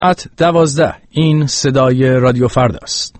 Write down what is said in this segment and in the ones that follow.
ساعت 12. این صدای رادیو فردا است.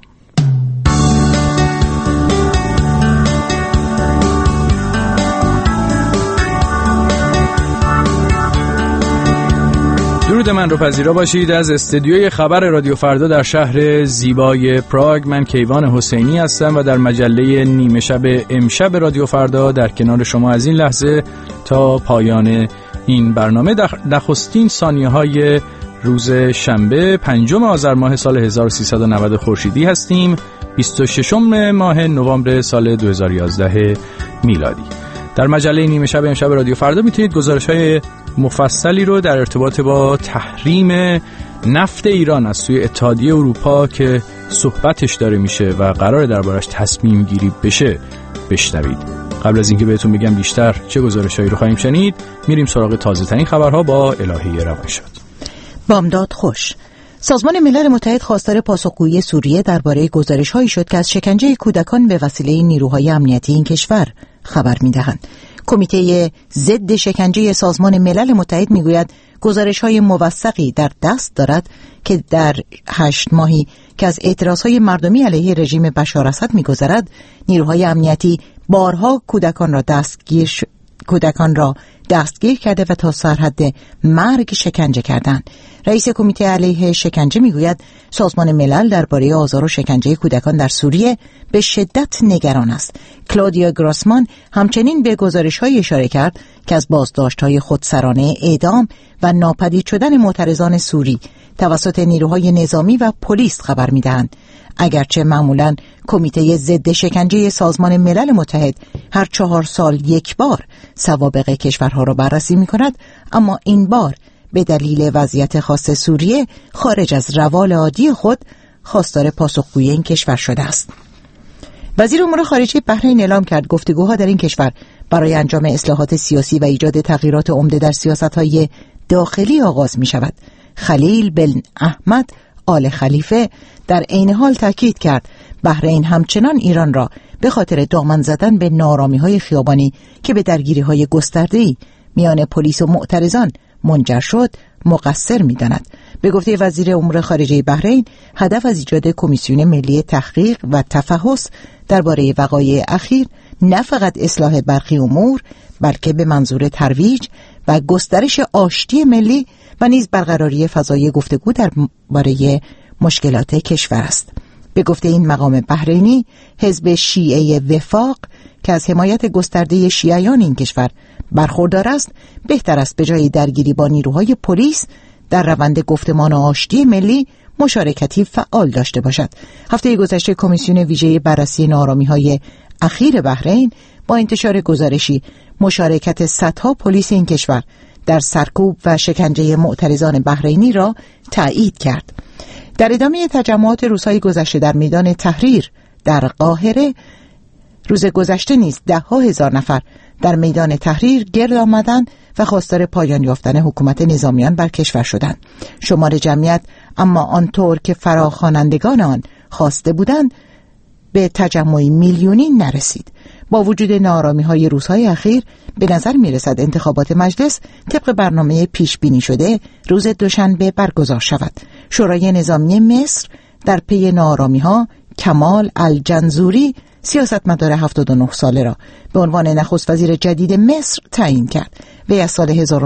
درود من رو پذیرا باشید از استدیوی خبر رادیو فردا در شهر زیبای پراگ. من کیوان حسینی هستم و در مجله نیمه شب امشب رادیو فردا در کنار شما از این لحظه تا پایان این برنامه. نخستین ثانیه‌های روز شنبه 5 آذر ماه سال 1390 خورشیدی هستیم، 26 ماه نوامبر سال 2011 میلادی. در مجله نیمه شب امشب رادیو فردا میتونید گزارش‌های مفصلی رو در ارتباط با تحریم نفت ایران از سوی اتحادیه اروپا که صحبتش داره میشه و قراره دربارش تصمیم گیری بشه بشنوید. قبل از اینکه بهتون بگم بیشتر چه گزارش‌هایی رو خواهیم شنید، میریم سراغ تازه‌ترین خبرها با الهی روانشاد. بامداد خوش. سازمان ملل متحد خواستار پاسخگویی سوریه درباره گزارش‌هایی شد که از شکنجه کودکان به وسیله نیروهای امنیتی این کشور خبر می‌دهند. کمیته ضد شکنجه سازمان ملل متحد میگوید گزارش‌های موثقی در دست دارد که در 8 ماهی که از اعتراضهای مردمی علیه رژیم بشار اسد می‌گذرد، نیروهای امنیتی بارها کودکان را دستگیر کرده و تا سرحد مرگ شکنجه کردند. رئیس کمیته علیه شکنجه میگوید سازمان ملل درباره آزار و شکنجه کودکان در سوریه به شدت نگران است. کلودیا گراسمان همچنین به گزارش‌های اشاره کرد که از بازداشت‌های خودسرانه، اعدام و ناپدید شدن معترضان سوری توسط نیروهای نظامی و پلیس خبر می‌دهند. اگرچه معمولاً کمیته ضد شکنجه سازمان ملل متحد هر 4 سال یک بار سوابق کشورها را بررسی می‌کند، اما این بار به دلیل وضعیت خاص سوریه خارج از روال عادی خود خواستار پاسخگویی این کشور شده است. وزیر امور خارجه بحرین اعلام کرد گفتگوها در این کشور برای انجام اصلاحات سیاسی و ایجاد تغییرات عمده در سیاست‌های داخلی آغاز می‌شود. خلیل بن احمد آل خلیفه در عین حال تاکید کرد بحرین همچنان ایران را به خاطر دامن زدن به ناآرامی‌های خیابانی که به درگیری‌های گسترده‌ای میان پلیس و معترضان منجر شد مقصر می‌داند. به گفته وزیر امور خارجه بحرین، هدف از ایجاد کمیسیون ملی تحقیق و تفحص درباره وقایع اخیر نه فقط اصلاح برخی امور، بلکه به منظور ترویج و گسترش آشتی ملی و نیز برقراری فضای گفتگو درباره مشکلات کشور است. به گفته این مقام بحرینی، حزب شیعه وفاق که از حمایت گسترده شیعیان این کشور برخوردار است، بهتر است به جای درگیری با نیروهای پلیس در روند گفتمان آشتی ملی مشارکتی فعال داشته باشد. هفته گذشته کمیسیون ویژه بررسی ناآرامی‌های اخیر بحرین با انتشار گزارشی مشارکت صدها پلیس این کشور در سرکوب و شکنجه معترضان بحرینی را تایید کرد. در ادامه تجمعات روزهای گذشته در میدان تحریر در قاهره، روز گذشته نیز 10,000 نفر در میدان تحریر گرد آمدند و خواستار پایان یافتن حکومت نظامیان بر کشور شدند. شمار جمعیت اما آنطور که فراخوانندگان آن خواسته بودند به تجمعی میلیونی نرسید. با وجود ناآرامی‌های روزهای اخیر به نظر می‌رسد انتخابات مجلس طبق برنامه پیش بینی شده روز دوشنبه برگزار شود. شورای نظامی مصر در پی ناآرامی‌ها کمال الجنزوری سیاستمدار 79 ساله را به عنوان نخست وزیر جدید مصر تعیین کرد. وی از سال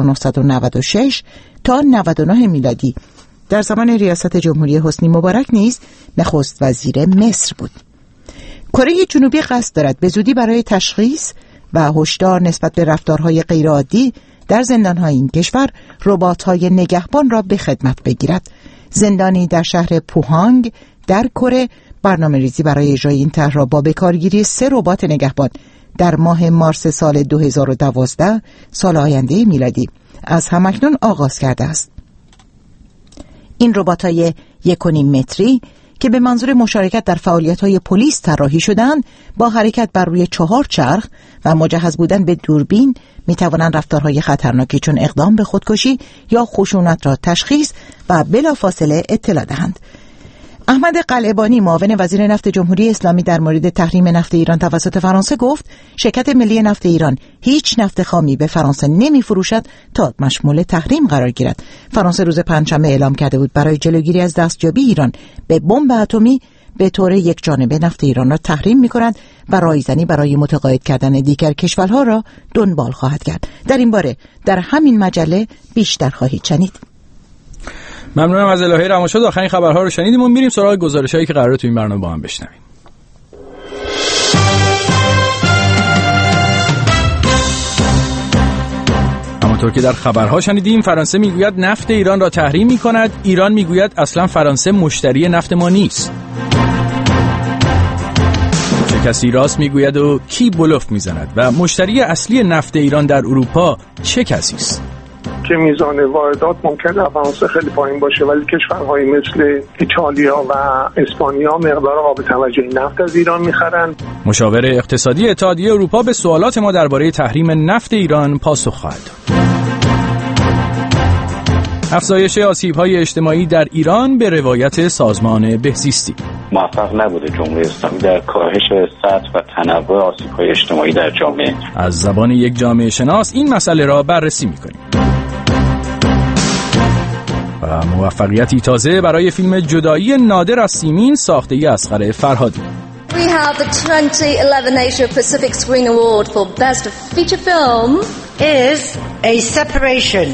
1996 تا 99 میلادی در زمان ریاست جمهوری حسنی مبارک نیز نخست وزیر مصر بود. کره جنوبی قصد دارد به زودی برای تشخیص و هشدار نسبت به رفتارهای غیرعادی در زندان‌های این کشور ربات‌های نگهبان را به خدمت بگیرد. زندانی در شهر پوهانگ در کره برنامه‌ریزی برای اجرای این طرح را با بکارگیری 3 ربات نگهبان در ماه مارس سال 2012 سال آینده میلادی از همکنون آغاز کرده است. این ربات‌های 1.5 متری که به منظور مشارکت در فعالیت‌های پلیس طراحی شدند، با حرکت بر روی 4 چرخ و مجهز بودن به دوربین می‌توانند رفتارهای خطرناکی چون اقدام به خودکشی یا خشونت را تشخیص و بلافاصله اطلاع دهند. احمد قلعه‌بانی معاون وزیر نفت جمهوری اسلامی در مورد تحریم نفت ایران توسط فرانسه گفت شرکت ملی نفت ایران هیچ نفت خامی به فرانسه نمی‌فروشد تا مشمول تحریم قرار گیرد. فرانسه روز پنجشنبه اعلام کرده بود برای جلوگیری از دستیابی ایران به بمب اتمی به طور یکجانبه نفت ایران را تحریم می‌کند و رایزنی برای متقاعد کردن دیگر کشورها را دنبال خواهد کرد. در این باره در همین مجله بیشتر خواهید شنید. ممنونم از الهه رماشد. آخرین خبرها رو شنیدیم و میریم سراغ گزارش‌هایی که قراره تو این برنامه با هم بشنویم. همونطور که در خبرها شنیدیم فرانسه میگوید نفت ایران را تحریم می‌کند. ایران میگوید اصلا فرانسه مشتری نفت ما نیست. چه کسی راست میگوید و کی بلوف میزند و مشتری اصلی نفت ایران در اروپا چه کسی است؟ که میزان واردات ممکنه در فرانسه خیلی پایین باشه، ولی کشورهایی مثل ایتالیا و اسپانیا مقدار قابل توجهی نفت از ایران میخرن. مشاور اقتصادی اتحادیه اروپا به سوالات ما درباره تحریم نفت ایران پاسخ خواهد داد. افزایش آسیب‌های اجتماعی در ایران به روایت سازمان بهزیستی. موفق نبوده جمهوری اسلامی در کاهش سطح و تنوع آسیب‌های اجتماعی در جامعه. از زبان یک جامعه شناس این مسئله را بررسی می‌کنیم. و موفقیتی تازه برای فیلم جدایی نادر از سیمین ساخته اصغر فرهادی. We have the 2011 Asia Pacific Screen Award for Best Feature Film is A Separation.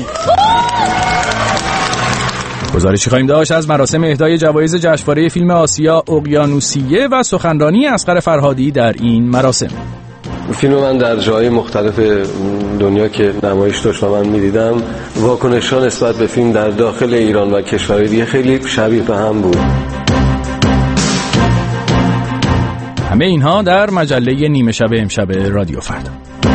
گزارشی خواهیم داشت از مراسم اهدای جوایز جشنواره فیلم آسیا اقیانوسیه و سخنرانی اصغر فرهادی در این مراسم. فیلم من در جای مختلف دنیا که نمایش داشت و من می‌دیدم، واکنش‌ها نسبت به فیلم در داخل ایران و کشورهای دیگه خیلی شبیه به هم بود. همه اینها در مجله نیمه شب امشب رادیو فردا.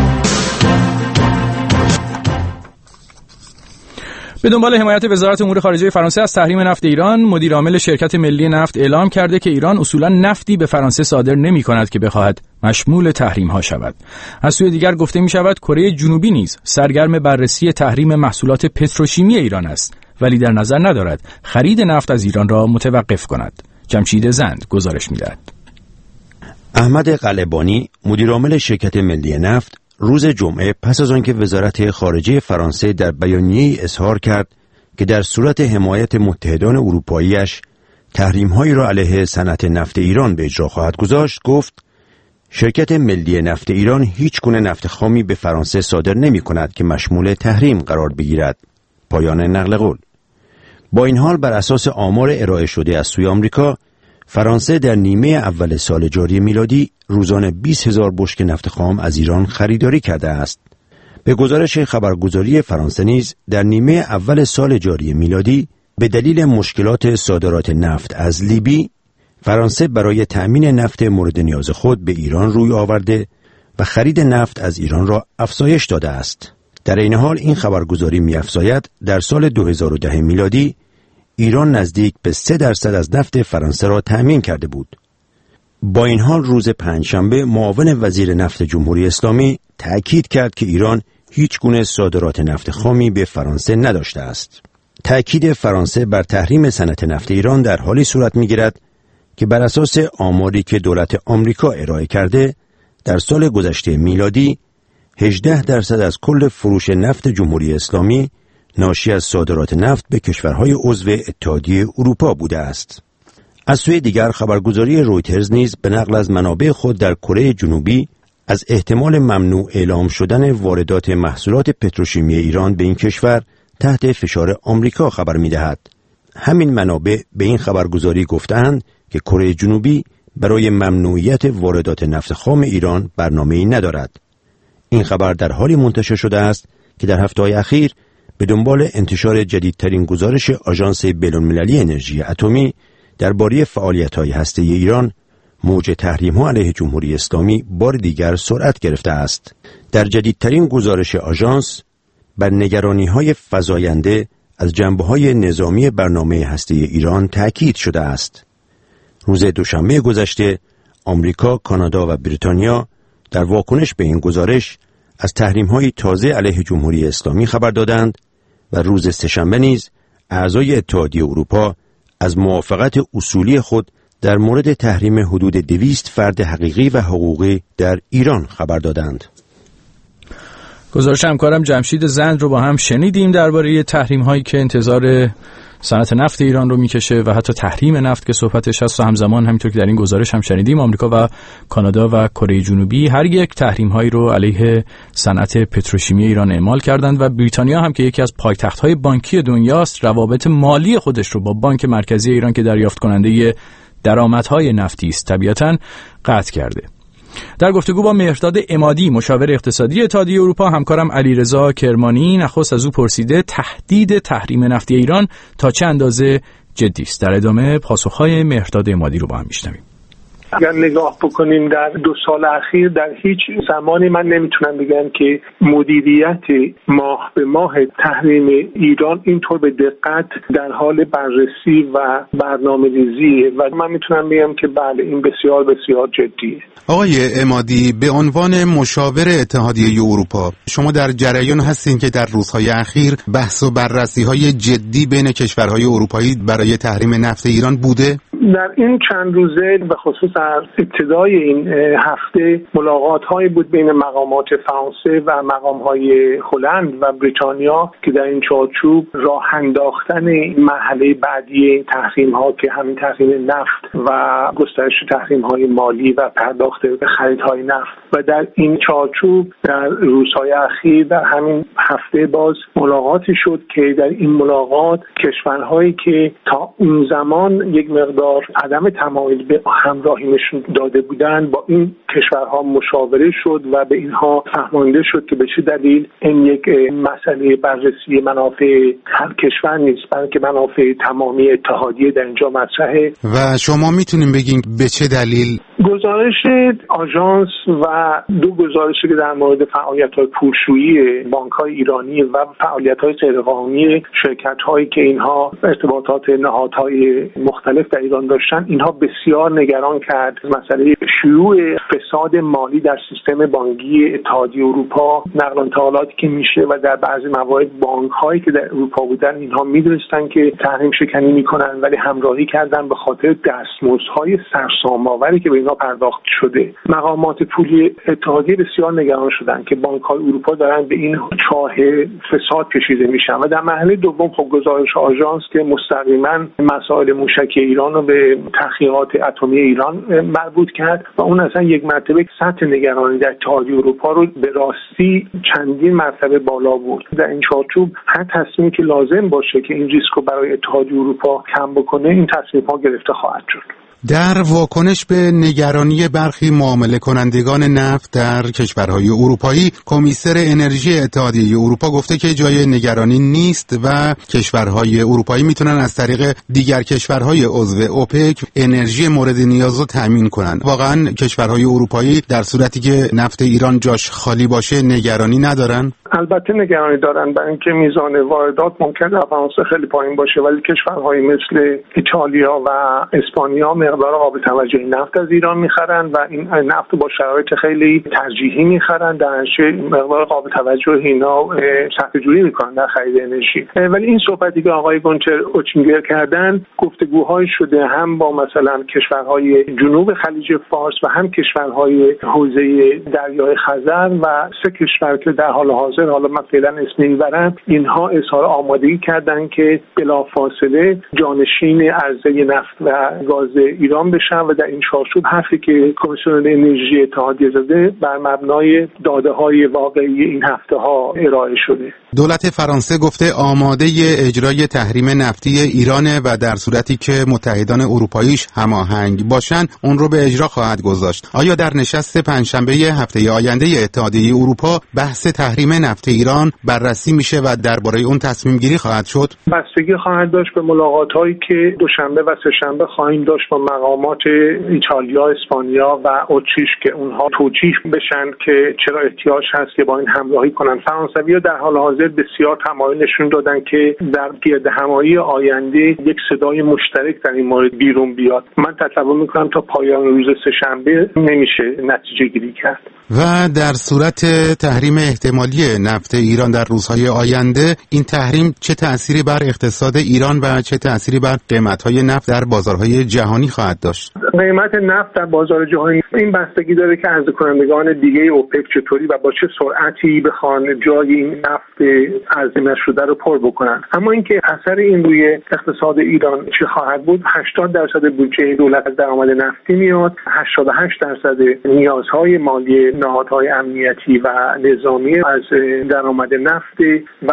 به دنبال حمایت وزارت امور خارجه فرانسه از تحریم نفت ایران، مدیر عامل شرکت ملی نفت اعلام کرده که ایران اصولا نفتی به فرانسه صادر نمی‌کند که بخواهد مشمول تحریم‌ها شود. از سوی دیگر گفته می‌شود کره جنوبی نیز سرگرم بررسی تحریم محصولات پتروشیمی ایران است، ولی در نظر ندارد خرید نفت از ایران را متوقف کند. جمشید زند گزارش می‌دهد. احمد قلعه‌بانی مدیر عامل شرکت ملی نفت روز جمعه پس از آنکه وزارت خارجه فرانسه در بیانیه‌ای اظهار کرد که در صورت حمایت متحدان اروپایی‌اش تحریم‌هایی را علیه صنعت نفت ایران به اجرا خواهد گذاشت، گفت شرکت ملی نفت ایران هیچ گونه نفت خامی به فرانسه صادر نمی‌کند که مشمول تحریم قرار بگیرد. پایان نقل قول. با این حال بر اساس آمار ارائه شده از سوی آمریکا، فرانسه در نیمه اول سال جاری میلادی روزانه 20,000 بشکه نفت خام از ایران خریداری کرده است. به گزارش خبرگزاری فرانسه نیز در نیمه اول سال جاری میلادی به دلیل مشکلات صادرات نفت از لیبی، فرانسه برای تأمین نفت مورد نیاز خود به ایران روی آورده و خرید نفت از ایران را افزایش داده است. در این حال این خبرگزاری می‌افزاید در سال 2010 میلادی ایران نزدیک به 3% از نفت فرانسه را تأمین کرده بود. با این حال روز پنجشنبه معاون وزیر نفت جمهوری اسلامی تأکید کرد که ایران هیچ گونه صادرات نفت خامی به فرانسه نداشته است. تأکید فرانسه بر تحریم صنعت نفت ایران در حالی صورت می‌گیرد که بر اساس آماری که دولت آمریکا ارائه کرده در سال گذشته میلادی 18% از کل فروش نفت جمهوری اسلامی ناشی از صادرات نفت به کشورهای عضو اتحادیه اروپا بوده است. از سوی دیگر خبرگزاری رویترز نیز به نقل از منابع خود در کره جنوبی از احتمال ممنوع اعلام شدن واردات محصولات پتروشیمی ایران به این کشور تحت فشار آمریکا خبر می‌دهد. همین منابع به این خبرگزاری گفتند که کره جنوبی برای ممنوعیت واردات نفت خام ایران برنامه‌ای ندارد. این خبر در حالی منتشر شده است که در هفته‌های اخیر به دنبال انتشار جدیدترین گزارش آژانس بین‌المللی انرژی اتمی درباره فعالیت‌های هسته‌ای ایران، موج تحریم‌ها علیه جمهوری اسلامی بار دیگر سرعت گرفته است. در جدیدترین گزارش آژانس بر نگرانی‌های فزاینده از جنبه‌های نظامی برنامه هسته‌ای ایران تأکید شده است. روز دوشنبه گذشته آمریکا، کانادا و بریتانیا در واکنش به این گزارش از تحریم‌های تازه علیه جمهوری اسلامی خبر دادند و روز سه‌شنبه نیز اعضای اتحادیه اروپا از موافقت اصولی خود در مورد تحریم حدود 200 فرد حقیقی و حقوقی در ایران خبر دادند. گزارش همکارم جمشید زند رو با هم شنیدیم درباره تحریم هایی که انتظار صنعت نفت ایران رو میکشه و حتی تحریم نفت که صحبتش هست و همزمان همینطور که در این گزارش هم شنیدیم آمریکا و کانادا و کره جنوبی هر یک تحریم هایی رو علیه صنعت پتروشیمی ایران اعمال کردند و بریتانیا هم که یکی از پایتخت های بانکی دنیاست روابط مالی خودش رو با بانک مرکزی ایران که دریافت کننده درآمدهای نفتی است طبیعتاً قطع کرده. در گفتگو با مهرداد عمادی مشاور اقتصادی اتحادیه اروپا همکارم علیرضا کرمانی نخست از او پرسیده تهدید تحریم نفتی ایران تا چه اندازه جدی است. در ادامه پاسخهای مهرداد عمادی رو با هم میشنویم. اگر نگاه بکنیم در 2 سال اخیر در هیچ زمانی من نمیتونم بگم که مدیریت ماه به ماه تحریم ایران اینطور به دقت در حال بررسی و برنامه‌ریزیه و من میتونم بگم که بله این بسیار بسیار جدیه. آقای عمادی، به عنوان مشاور اتحادیه اروپا شما در جریان هستین که در روزهای اخیر بحث و بررسی‌های جدی بین کشورهای اروپایی برای تحریم نفت ایران بوده؟ در این چند روزه به خصوص از ابتدای این هفته ملاقات‌هایی بود بین مقامات فرانسه و مقام‌های هلند و بریتانیا که در این چارچوب راه انداختن مرحله بعدی تحریم‌ها که همین تحریم نفت و گسترش تحریم‌های مالی و پرداخت به خریدهای نفت و در این چارچوب در روزهای اخیر در همین هفته باز ملاقاتی شد که در این ملاقات کشورهایی که تا اون زمان یک مقدار عدم تمایل به همراهی نشون داده بودند با این کشورها مشاوره شد و به اینها فهمانده شد که به چه دلیل این یک مسئله بررسی منافع هر کشور نیست بلکه منافع تمامی اتحادیه در اینجا مطرحه. و شما میتونیم بگین به چه دلیل؟ گزارش آژانس و 2 گزارشی که در مورد فعالیت‌های پولشویی بانک‌های ایرانی و فعالیت‌های غیرقانونی شرکت‌هایی که اینها ارتباطات نهادهای مختلف در ایران داشتن اینها بسیار نگران کرد. مسئله شیوع فساد مالی در سیستم بانکی اتحادیه اروپا، نقل و انتقالاتی که میشه و در بعضی موارد بانک‌هایی که در اروپا بودن اینها میدونستن که تحریم شکنی میکنن ولی همراهی کردن به خاطر دستمزدهای سرسام‌آوری که به اینا پرداخت شده. مقامات پولی اتحادیه بسیار نگران شدن که بانک‌های اروپا دارن به این چاه فساد کشیده میشن و در مرحله دوم خب گزارش آژانس که مستقیما مسائل موشکی ایران رو به تحقیقات اتمی ایران مربوط کرد و اون اصلا یک مرتبه سطح نگرانی در اتحادیه اروپا رو به راستی چندین مرتبه بالا برد. در این چارچوب هر تصمیمی که لازم باشه که این ریسک رو برای اتحادیه اروپا کم بکنه این تصمیم‌ها گرفته خواهد شد. در واکنش به نگرانی برخی معامله کنندگان نفت در کشورهای اروپایی، کمیسر انرژی اتحادیه اروپا گفته که جای نگرانی نیست و کشورهای اروپایی میتونن از طریق دیگر کشورهای عضو اوپک انرژی مورد نیاز رو تامین کنن. واقعا کشورهای اروپایی در صورتی که نفت ایران جاش خالی باشه نگرانی ندارن؟ البته نگرانی دارن برای اینکه میزان واردات ممکن در فرانسه خیلی پایین باشه ولی کشورهای مثل ایتالیا و اسپانیا مقدار قابل توجهی نفت از ایران میخرن و این نفت با شرایط خیلی ترجیحی میخرن در نتیجه مقدار قابل توجهی اینا صرفه جویی میکنن در خرید انرژی. ولی این صحبتی که آقای گونتر اوتینگر کردن گفتگوهای شده هم با مثلا کشورهای جنوب خلیج فارس و هم کشورهای حوزه دریای خزر و 3 کشور که در حال حاضر حالا من فعلا اسم نمیبرم اینها اظهار آمادگی کردن که بلافاصله جانشین عرضه نفت و گاز ایران بشن و در این چارچوب حرفی که کمیسیون انرژی اتحادیه زده بر مبنای داده‌های واقعی این هفته‌ها ارائه شده. دولت فرانسه گفته آماده اجرای تحریم نفتی ایرانه و در صورتی که متحدان اروپاییش هماهنگ باشن اون رو به اجرا خواهد گذاشت. آیا در نشست پنجشنبه هفته آینده اتحادیه اروپا بحث تحریم نفت ایران بررسی میشه و درباره اون تصمیم گیری خواهد شد؟ بستگی خواهد داشت به ملاقات‌هایی که دوشنبه و سه‌شنبه خواهیم داشت با مقامات ایتالیا، اسپانیا و اتریش که اونها توجیه بشن که چرا احتیاج هست که با این همراهی کنن. فرانسوی‌ها در حال حاضر بسیار تمایل نشون دادن که در گردهمایی آینده یک صدای مشترک در این مورد بیرون بیاد. من تصور میکنم تا پایان روز سه‌شنبه نمیشه نتیجه گیری کرد. و در صورت تحریم احتمالی نفت ایران در روزهای آینده، این تحریم چه تأثیری بر اقتصاد ایران و چه تأثیری بر قیمت‌های نفت در بازارهای جهانی خواهد داشت؟ قیمت نفت در بازار جهانی این بستگی داره که عرضه کنندگان دیگه اوپک چطوری و با چه سرعتی بخوان جای این نفت عرضه نشده رو پر بکنن. اما اینکه اثر این روی اقتصاد ایران چه خواهد بود، 80% بودجه دولت از درآمد نفتی میاد، 88% نیازهای مالی نهادهای امنیتی و نظامی از درآمد نفت و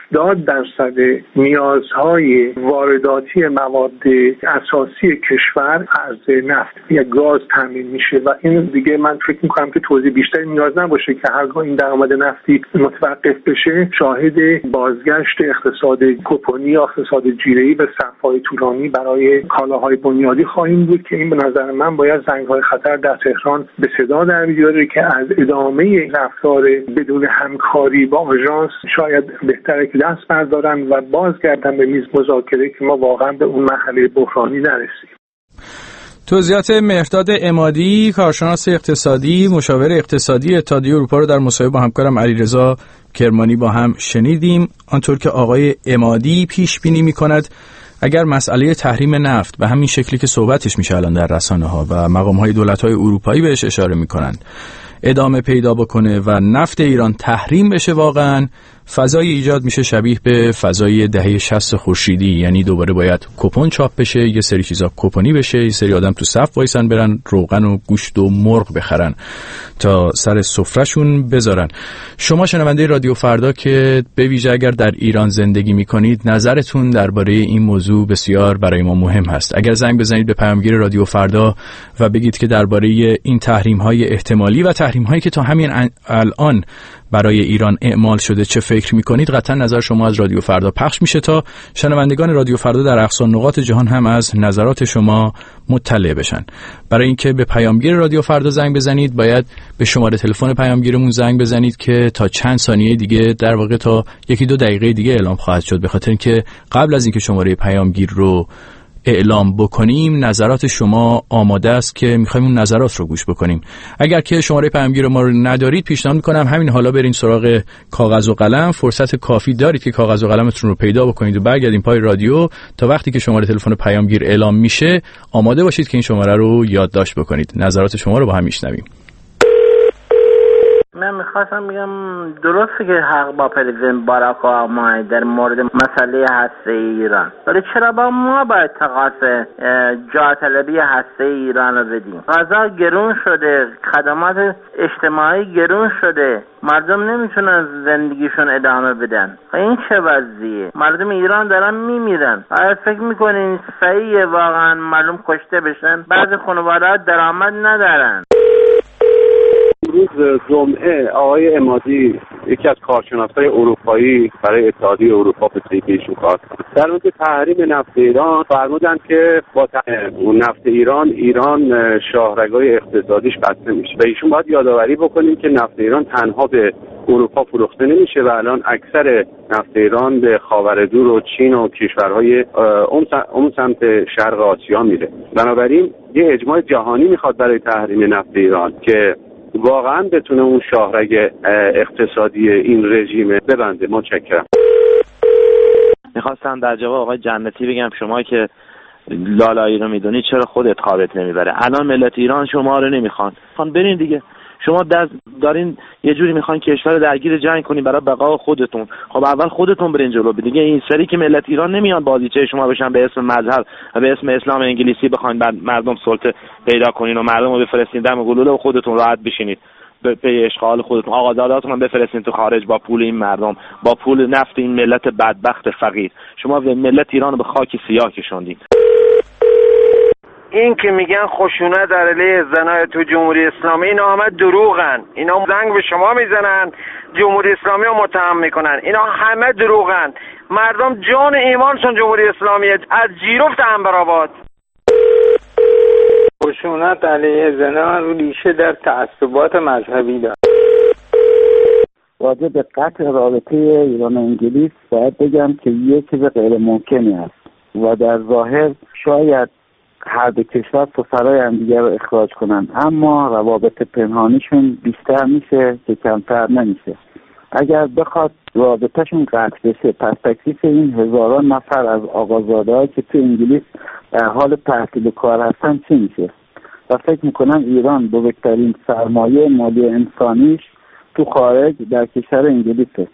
70% نیازهای وارداتی مواد اساسی کشور از نفت یا گاز تامین میشه و این دیگه من فکر میکنم که توضیح بیشتری نیاز نباشه که هرگاه این درآمد نفتی متوقف بشه شاهد بازگشت اقتصاد کوپنی یا اقتصاد جیره‌ای به صف‌های طولانی برای کالاهای بنیادی خواهیم بود که این به نظر من باید زنگ‌های خطر در تهران به صدا در بیاره که از ادامه رفتار بدون همکاری با آژانس شاید بهتره که دست بردارن و بازگردن به میز مذاکره که ما واقعا به اون مرحله بحرانی نرسیم. توضیحات مهرداد عمادی، کارشناس اقتصادی، مشاور اقتصادی اتحادیه اروپا رو در مصاحبه با همکارم علیرضا کرمانی با هم شنیدیم. آنطور که آقای عمادی پیش بینی می‌کند اگر مسئله تحریم نفت به همین شکلی که صحبتش میشه الان در رسانه‌ها و مقام‌های دولت‌های اروپایی بهش اشاره می‌کنند ادامه پیدا بکنه و نفت ایران تحریم بشه، واقعاً فضای ایجاد میشه شبیه به فضای دهه 60 خورشیدی. یعنی دوباره باید کوپن چاپ بشه، یه سری چیزا کوپنی بشه، یه سری آدم تو صف وایسن برن روغن و گوشت و مرغ بخرن تا سر سفرهشون بذارن. شما شنونده رادیو فردا که به ویژه اگر در ایران زندگی میکنید، نظرتون درباره این موضوع بسیار برای ما مهم هست. اگر زنگ بزنید به پیامگیر رادیو فردا و بگید که درباره این تحریم‌های احتمالی و تحریم‌هایی که تا همین الان برای ایران اعمال شده چه فکر میکنید، قطعا نظر شما از رادیو فردا پخش میشه تا شنوندگان رادیو فردا در اقصا نقاط جهان هم از نظرات شما مطلع بشن. برای اینکه به پیامگیر رادیو فردا زنگ بزنید باید به شماره تلفن پیامگیرمون زنگ بزنید که تا چند ثانیه دیگه، در واقع تا 1-2 دقیقه دیگه اعلام خواهد شد، به خاطر اینکه قبل از اینکه شماره پیامگیر رو اعلام بکنیم نظرات شما آماده است که می‌خوایم اون نظرات رو گوش بکنیم. اگر که شماره پیامگیر ما رو ندارید، پیشنهاد می‌کنم همین حالا برین سراغ کاغذ و قلم. فرصت کافی دارید که کاغذ و قلمتون رو پیدا بکنید و برگردین پای رادیو تا وقتی که شماره تلفن پیامگیر اعلام میشه آماده باشید که این شماره رو یادداشت بکنید. نظرات شما رو با هم میشنویم. من میخواستم بگم درسته که حق با پرزیدنت باراک اوباما در مورد مسئله هسته ایران، ولی چرا با ما باید تقاضا جا طلبی هسته ایران رو بدیم؟ غذا گرون شده، خدمات اجتماعی گرون شده، مردم نمیتونن زندگیشون ادامه بدن. این چه وضعیه؟ مردم ایران دارن میمیرن. آیا فکر میکنین صحیحه واقعا مردم کشته بشن؟ بعضی خانواده‌ها درآمد ندارن. روز جمعه آقای عمادی، یکی از کارشناسای اروپایی برای اتحادیه اروپا به ایشون کار در مورد تحریم نفت ایران فرمودن که با نفت ایران شاهرگای اقتصادیش بسته میشه و ایشون باید یادآوری بکنیم که نفت ایران تنها به اروپا فروخته نمیشه و الان اکثر نفت ایران به خاورمیانه و چین و کشورهای اون سمت شرق آسیا میره. بنابراین یه اجماع جهانی میخواد برای تحریم نفت ایران که واقعا بتونه اون شاهرگ اقتصادی این رژیم ببنده. متشکرم. میخواستم در جواب آقای جنتی بگم شما که لالایی رو میدونی چرا خودت خوابت نمیبره؟ الان ملت ایران شما رو نمیخوان، برین دیگه. شما دارین یه جوری میخواین کشور درگیر جنگ کنین برای بقا خودتون. خب اول خودتون برین جلو. دیگه این سری که ملت ایران نمیان بازیچه شما بشن به اسم مذهب و به اسم اسلام انگلیسی بخواین بعد مردم سلطه پیدا کنین و مردم رو بفرستین دم گلوله و خودتون راحت بشینید به اشغال خودتون. آقازاداتون هم بفرستین تو خارج با پول این مردم، با پول نفت این ملت بدبخت فقیر. شما ملت ایران رو به خاک سیاه کشوندین. این که میگن خشونت در علیه زنای تو جمهوری اسلامی، اینا همه دروغن. اینا زنگ به شما میزنن، جمهوری اسلامی رو متهم میکنن. اینا همه دروغن. مردم جان ایمانشون جمهوری اسلامی از جیرفت انبرآباد. خشونت علیه زنان ریشه در تعصبات مذهبی دارد. راجع به قطع رابطه ایران و انگلیس باید بگم که یک چیز غیر ممکنی است و در ظاهر شاید هر دو کشور سفرای همدیگه رو اخراج کنن، اما روابط پنهانیشون بیشتر میشه که کمتر نمیشه. اگر بخواد رابطهشون قطع بشه، پس تکلیف این هزاران نفر از آقازاده‌ها که تو انگلیس در حال تحصیل کار هستن چی میشه؟ و فکر میکنم ایران بزرگترین سرمایه مالی انسانیش تو خارج در کشور انگلیسه.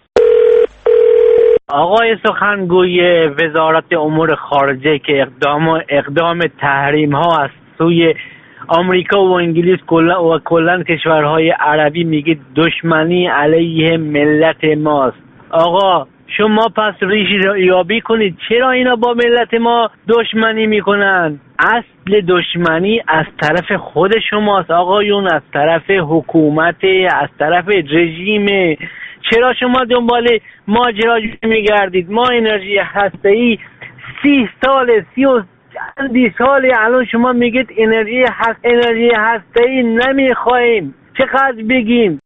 آقای سخنگوی وزارت امور خارجه که اقدام تحریم ها از سوی آمریکا و انگلیس و کلا کشورهای عربی میگه دشمنی علیه ملت ماست. آقا شما پس ریشه یابی کنید چرا اینا با ملت ما دشمنی میکنن؟ اصل دشمنی از طرف خود شماست آقایون، از طرف حکومت، از طرف رژیم. چرا شما دنبال ماجراجویی میگردید؟ ما انرژی هسته‌ای 30 سال الان شما میگید انرژی هسته‌ای نمیخوایم. چقدر بگیم؟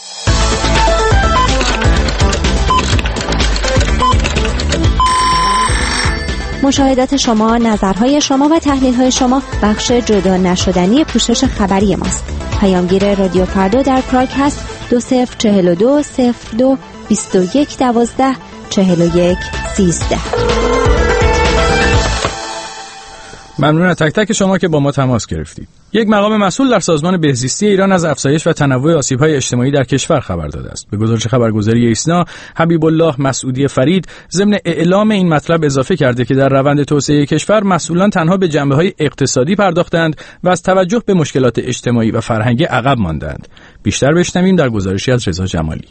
مشاهدات شما، نظرهای شما و تحلیل‌های شما بخش جدا نشدنی پوشش خبری ماست. پیامگیر رادیو فردا در پراگ هست 2042 02 21 12 41 13. ممنون از تک تک شما که با ما تماس گرفتید. یک مقام مسئول در سازمان بهزیستی ایران از افزایش و تنوع آسیب‌های اجتماعی در کشور خبر داده است. به گزارش خبرگزاری ایسنا، حبیب الله مسعودی فرید ضمن اعلام این مطلب اضافه کرده که در روند توسعه کشور مسئولان تنها به جنبه‌های اقتصادی پرداختند و از توجه به مشکلات اجتماعی و فرهنگی عقب ماندند. بیشتر بشنویم در گزارشی از رضا جمالی.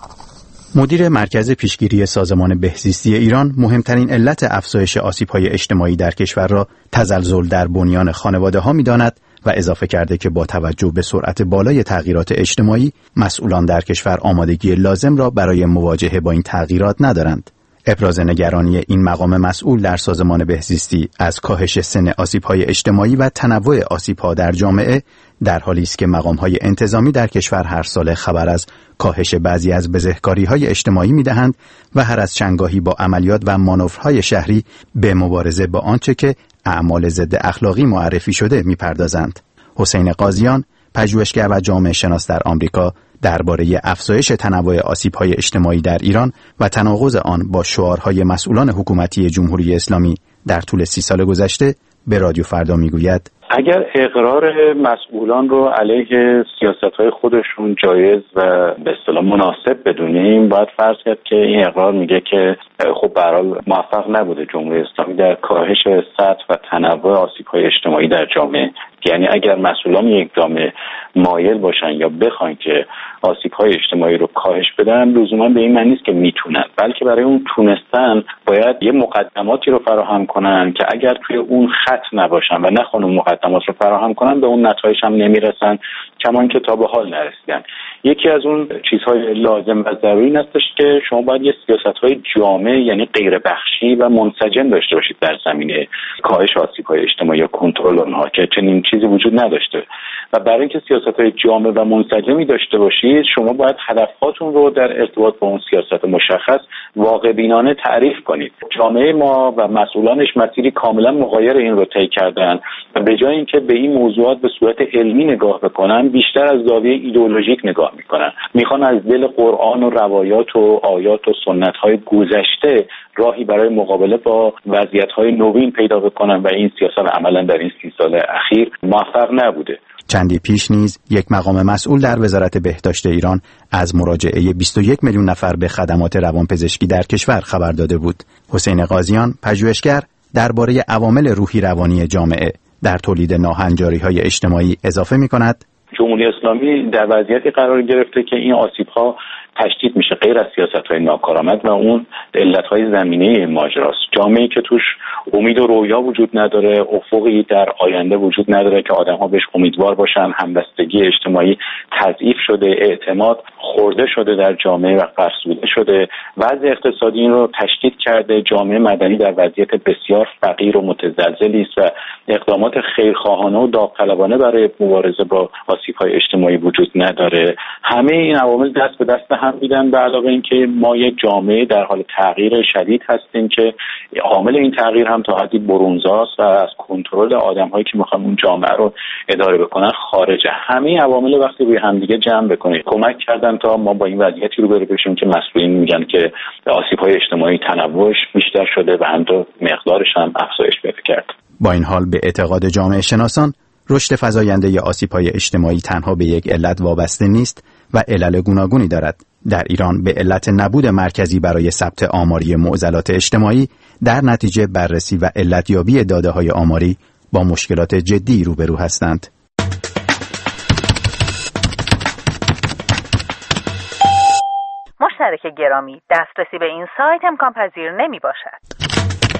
مدیر مرکز پیشگیری سازمان بهزیستی ایران مهمترین علت افزایش آسیب‌های اجتماعی در کشور را تزلزل در بنیان خانواده‌ها می‌داند و اضافه کرده که با توجه به سرعت بالای تغییرات اجتماعی مسئولان در کشور آمادگی لازم را برای مواجهه با این تغییرات ندارند. ابراز نگرانی این مقام مسئول در سازمان بهزیستی از کاهش سن آسیب‌های اجتماعی و تنوع آسیب‌ها در جامعه در حالی است که مقام‌های انتظامی در کشور هر سال خبر از کاهش بعضی از بزهکاری‌های اجتماعی می‌دهند و هر از چندگاهی با عملیات و مانورهای شهری به مبارزه با آنچه که اعمال ضد اخلاقی معرفی شده می‌پردازند. حسین قاضیان، پژوهشگر و جامعه شناس در آمریکا، درباره افزایش تنوع آسیب‌های اجتماعی در ایران و تناقض آن با شعارهای مسئولان حکومتی جمهوری اسلامی در طول 30 سال گذشته به رادیو فردا میگوید: اگر اقرار مسئولان رو علیه سیاست‌های خودشون جایز و به اصطلاح مناسب بدونیم، باید فرض کرد که این اقرار میگه که خب به هر حال موفق نبوده جمهوری اسلامی در کاهش سطح و تنوع آسیب‌های اجتماعی در جامعه. یعنی اگر مسئولان یک جامعه مایل باشن یا بخوان که آسیب‌های اجتماعی رو کاهش بدن، لزوما به این معنی نیست که میتونن، بلکه برای اون تونستن باید یه مقدماتی رو فراهم کنن که اگر توی اون خط نباشن و نخوان اون مقدمات رو فراهم کنن به اون نتایج هم نمیرسن، کمان که تا به حال نرسیدن. یکی از اون چیزهای لازم و ضروری هستش که شما باید یه سیاست‌های جامع یعنی غیر بخشی و منسجم داشته باشید در زمینه کاهش آسیب‌های اجتماعی یا کنترل اونها، که چنین چیزی وجود نداشته. و برای اینکه سیاست‌های جامع و منسجمی داشته باشید، شما باید هدف‌هاتون رو در ارتباط با اون سیاست مشخص واقع‌بینانه تعریف کنید. جامعه ما و مسئولانش مسیری کاملا مغایر این رو طی کردن و به جای اینکه به این موضوعات به صورت علمی نگاه بکنن، بیشتر از زاویه ایدئولوژیک نگاه میکنن. میخوان از دل قرآن و روایات و آیات و سنت‌های گذشته راهی برای مقابله با وضعیت‌های نوین پیدا بکنن و این سیاست عملاً در این 30 سال اخیر موفق نبوده. چندی پیش نیز یک مقام مسئول در وزارت بهداشت ایران از مراجعه 21 میلیون نفر به خدمات روانپزشکی در کشور خبر داده بود. حسین قاضیان، پژوهشگر، درباره عوامل روحی روانی جامعه در تولید ناهنجاری‌های اجتماعی اضافه می‌کند: جمهوری اسلامی در وضعیتی قرار گرفته که این آسیب‌ها تشدید میشه غیر از سیاست‌های ناکارآمد و اون علت‌های زمینه‌ای ماجراست. جامعه‌ای که توش امید و رویا وجود نداره، افقی در آینده وجود نداره که آدم‌ها بهش امیدوار باشن، همبستگی اجتماعی تضعیف شده، اعتماد خورده شده در جامعه و فرسوده شده، وضع اقتصادی این رو تشدید کرده، جامعه مدنی در وضعیت بسیار فقیر و متزلزلی است و اقدامات خیرخواهانه و داوطلبانه برای مبارزه با آسیب‌های اجتماعی وجود نداره. همه این عوامل دست به دست هم میدن به علاوه اینکه ما یک جامعه در حال تغییر شدید هستیم که عامل این تغییر هم تا حدی برونزاست و از کنترل آدم‌هایی که میخوان اون جامعه رو اداره بکنن خارجه. همه عوامل وقتی روی همدیگه جمع بکنید کمک کردن تا ما با این وضعیتی روبرو بشیم که مسئولین میگن که آسیب‌های اجتماعی تنوعش بیشتر شده و حتی مقدارش هم افزایش پیدا کرده. با این حال به اعتقاد جامعه شناسان رشد فزاینده آسیب‌های اجتماعی تنها به یک علت وابسته نیست و علل گوناگونی دارد. در ایران به علت نبود مرکزی برای ثبت آماری معضلات اجتماعی در نتیجه بررسی و علتیابی داده‌های آماری با مشکلات جدی روبرو هستند. مشترک گرامی، دسترسی به این سایت امکان پذیر نمی باشد.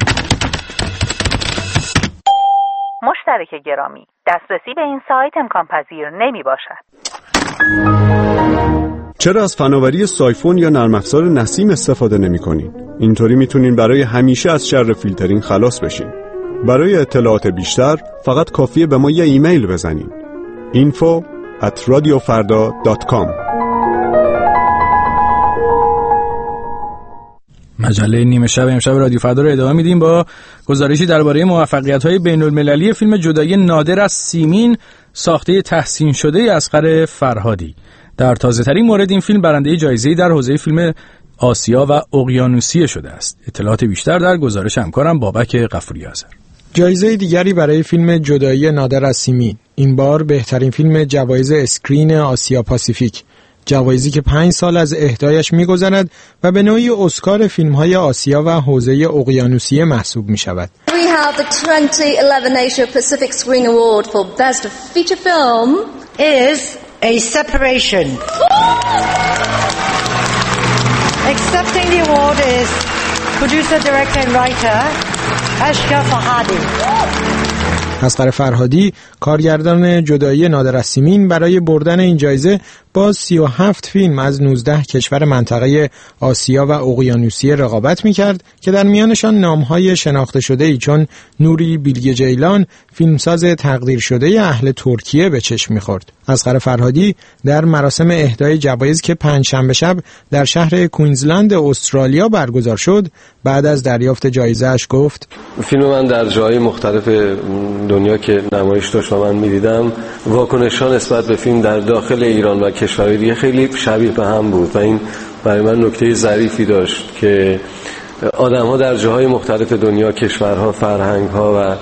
مشترک گرامی، دسترسی به این سایت امکان پذیر نمی باشد. چرا از فناوری سایفون یا نرم افزار نسیم استفاده نمی‌کنین؟ اینطوری میتونین برای همیشه از شر فیلترینگ خلاص بشین. برای اطلاعات بیشتر فقط کافیه به ما یه ایمیل بزنین. info@radiofarda.com. مجله نیمه شب امشب رادیو فردا رو ادامه میدیم با گزارشی درباره موفقیت‌های بین‌المللی فیلم جدایی نادر از سیمین ساخته تحسین شده اصغر فرهادی. در تازه‌ترین مورد این فیلم برنده جایزه‌ای در حوزه فیلم آسیا و اقیانوسیه شده است. اطلاعات بیشتر در گزارش همکارم بابک غفوری آذر. جایزه دیگری برای فیلم جدایی نادر از سیمین، این بار بهترین فیلم جوایز اسکرین آسیا پاسیفیک، جوایزی که 5 سال از اهدایش می‌گذرد و به نوعی اسکار فیلم‌های آسیا و حوزه اقیانوسیه محسوب می‌شود. We have the 2011 Asia Pacific Screen Award for Best Feature Film is A Separation. Accepting the award is producer, director and writer Asghar Farhadi. اصغر فرهادی، کارگردان جدایی نادر از سیمین، برای بردن این جایزه با 37 فیلم از 19 کشور منطقه آسیا و اقیانوسیه رقابت می‌کرد که در میانشان نام‌های شناخته شده‌ای چون نوری بیلگه جیلان، فیلمساز تقدیر شده اهل ترکیه، به چشم می‌خورد. اصغر فرهادی در مراسم اهدای جوایز که پنجشنبه شب در شهر کوینزلند استرالیا برگزار شد، بعد از دریافت جایزه‌اش گفت: فیلم من در جاهای مختلف دنیا که نمایش داشت و من می‌دیدم، واکنش‌ها نسبت به فیلم در داخل ایران و کشورهای دیگه خیلی شبیه به هم بود و این برای من نکته ظریفی داشت که آدم‌ها در جاهای مختلف دنیا، کشورها، فرهنگ‌ها و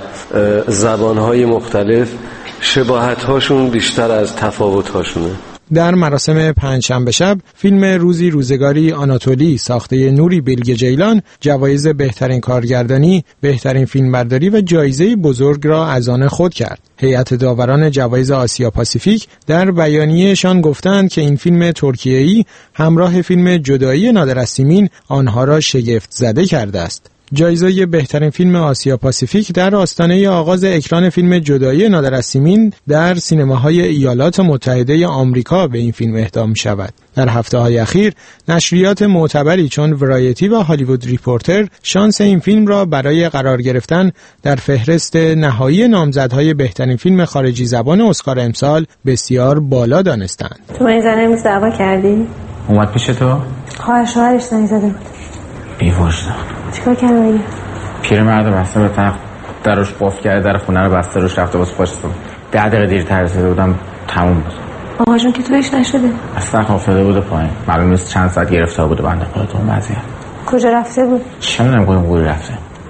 زبان‌های مختلف شباهت‌هاشون بیشتر از تفاوت‌هاشونه. در مراسم پنجشنبه شب فیلم روزی روزگاری آناتولی ساخته نوری بیلگه جیلان جوایز بهترین کارگردانی، بهترین فیلمبرداری و جایزه بزرگ را از آن خود کرد. هیئت داوران جوایز آسیا پاسیفیک در بیانیه‌شان گفتند که این فیلم ترکیه‌ای همراه فیلم جدایی نادر از سیمین آنها را شگفت زده کرده است. جایزه بهترین فیلم آسیا پاسیفیک در آستانه آغاز اکران فیلم جدایی نادر از سیمین در سینماهای ایالات متحده آمریکا به این فیلم اهدا می‌شود. در هفته‌های اخیر نشریات معتبری چون ورایتی و هالیوود ریپورتر شانس این فیلم را برای قرار گرفتن در فهرست نهایی نامزدهای بهترین فیلم خارجی زبان اسکار امسال بسیار بالا دانستند. تو این زنه امروز دعوا کردی؟ اومد پیش تو؟ خواهر شوهرش زنگ زده بود. بی‌وجدان. چیکار کردی؟ پیرمرد بسته به تخت، درش قفل کرده، در خونه رو بسته، روش رفته واسه پاشت. 10 دقیقه دیرتر رسیده بودم، تموم بود. آقاشون که تویش نشده؟ اصلا افتاده بود پایین. معلوم نیست چند ساعت گرفتار بوده بنده خدا تو اون وضعیت. کجا رفته بود؟ چه می‌دونم کدوم گوری رفته.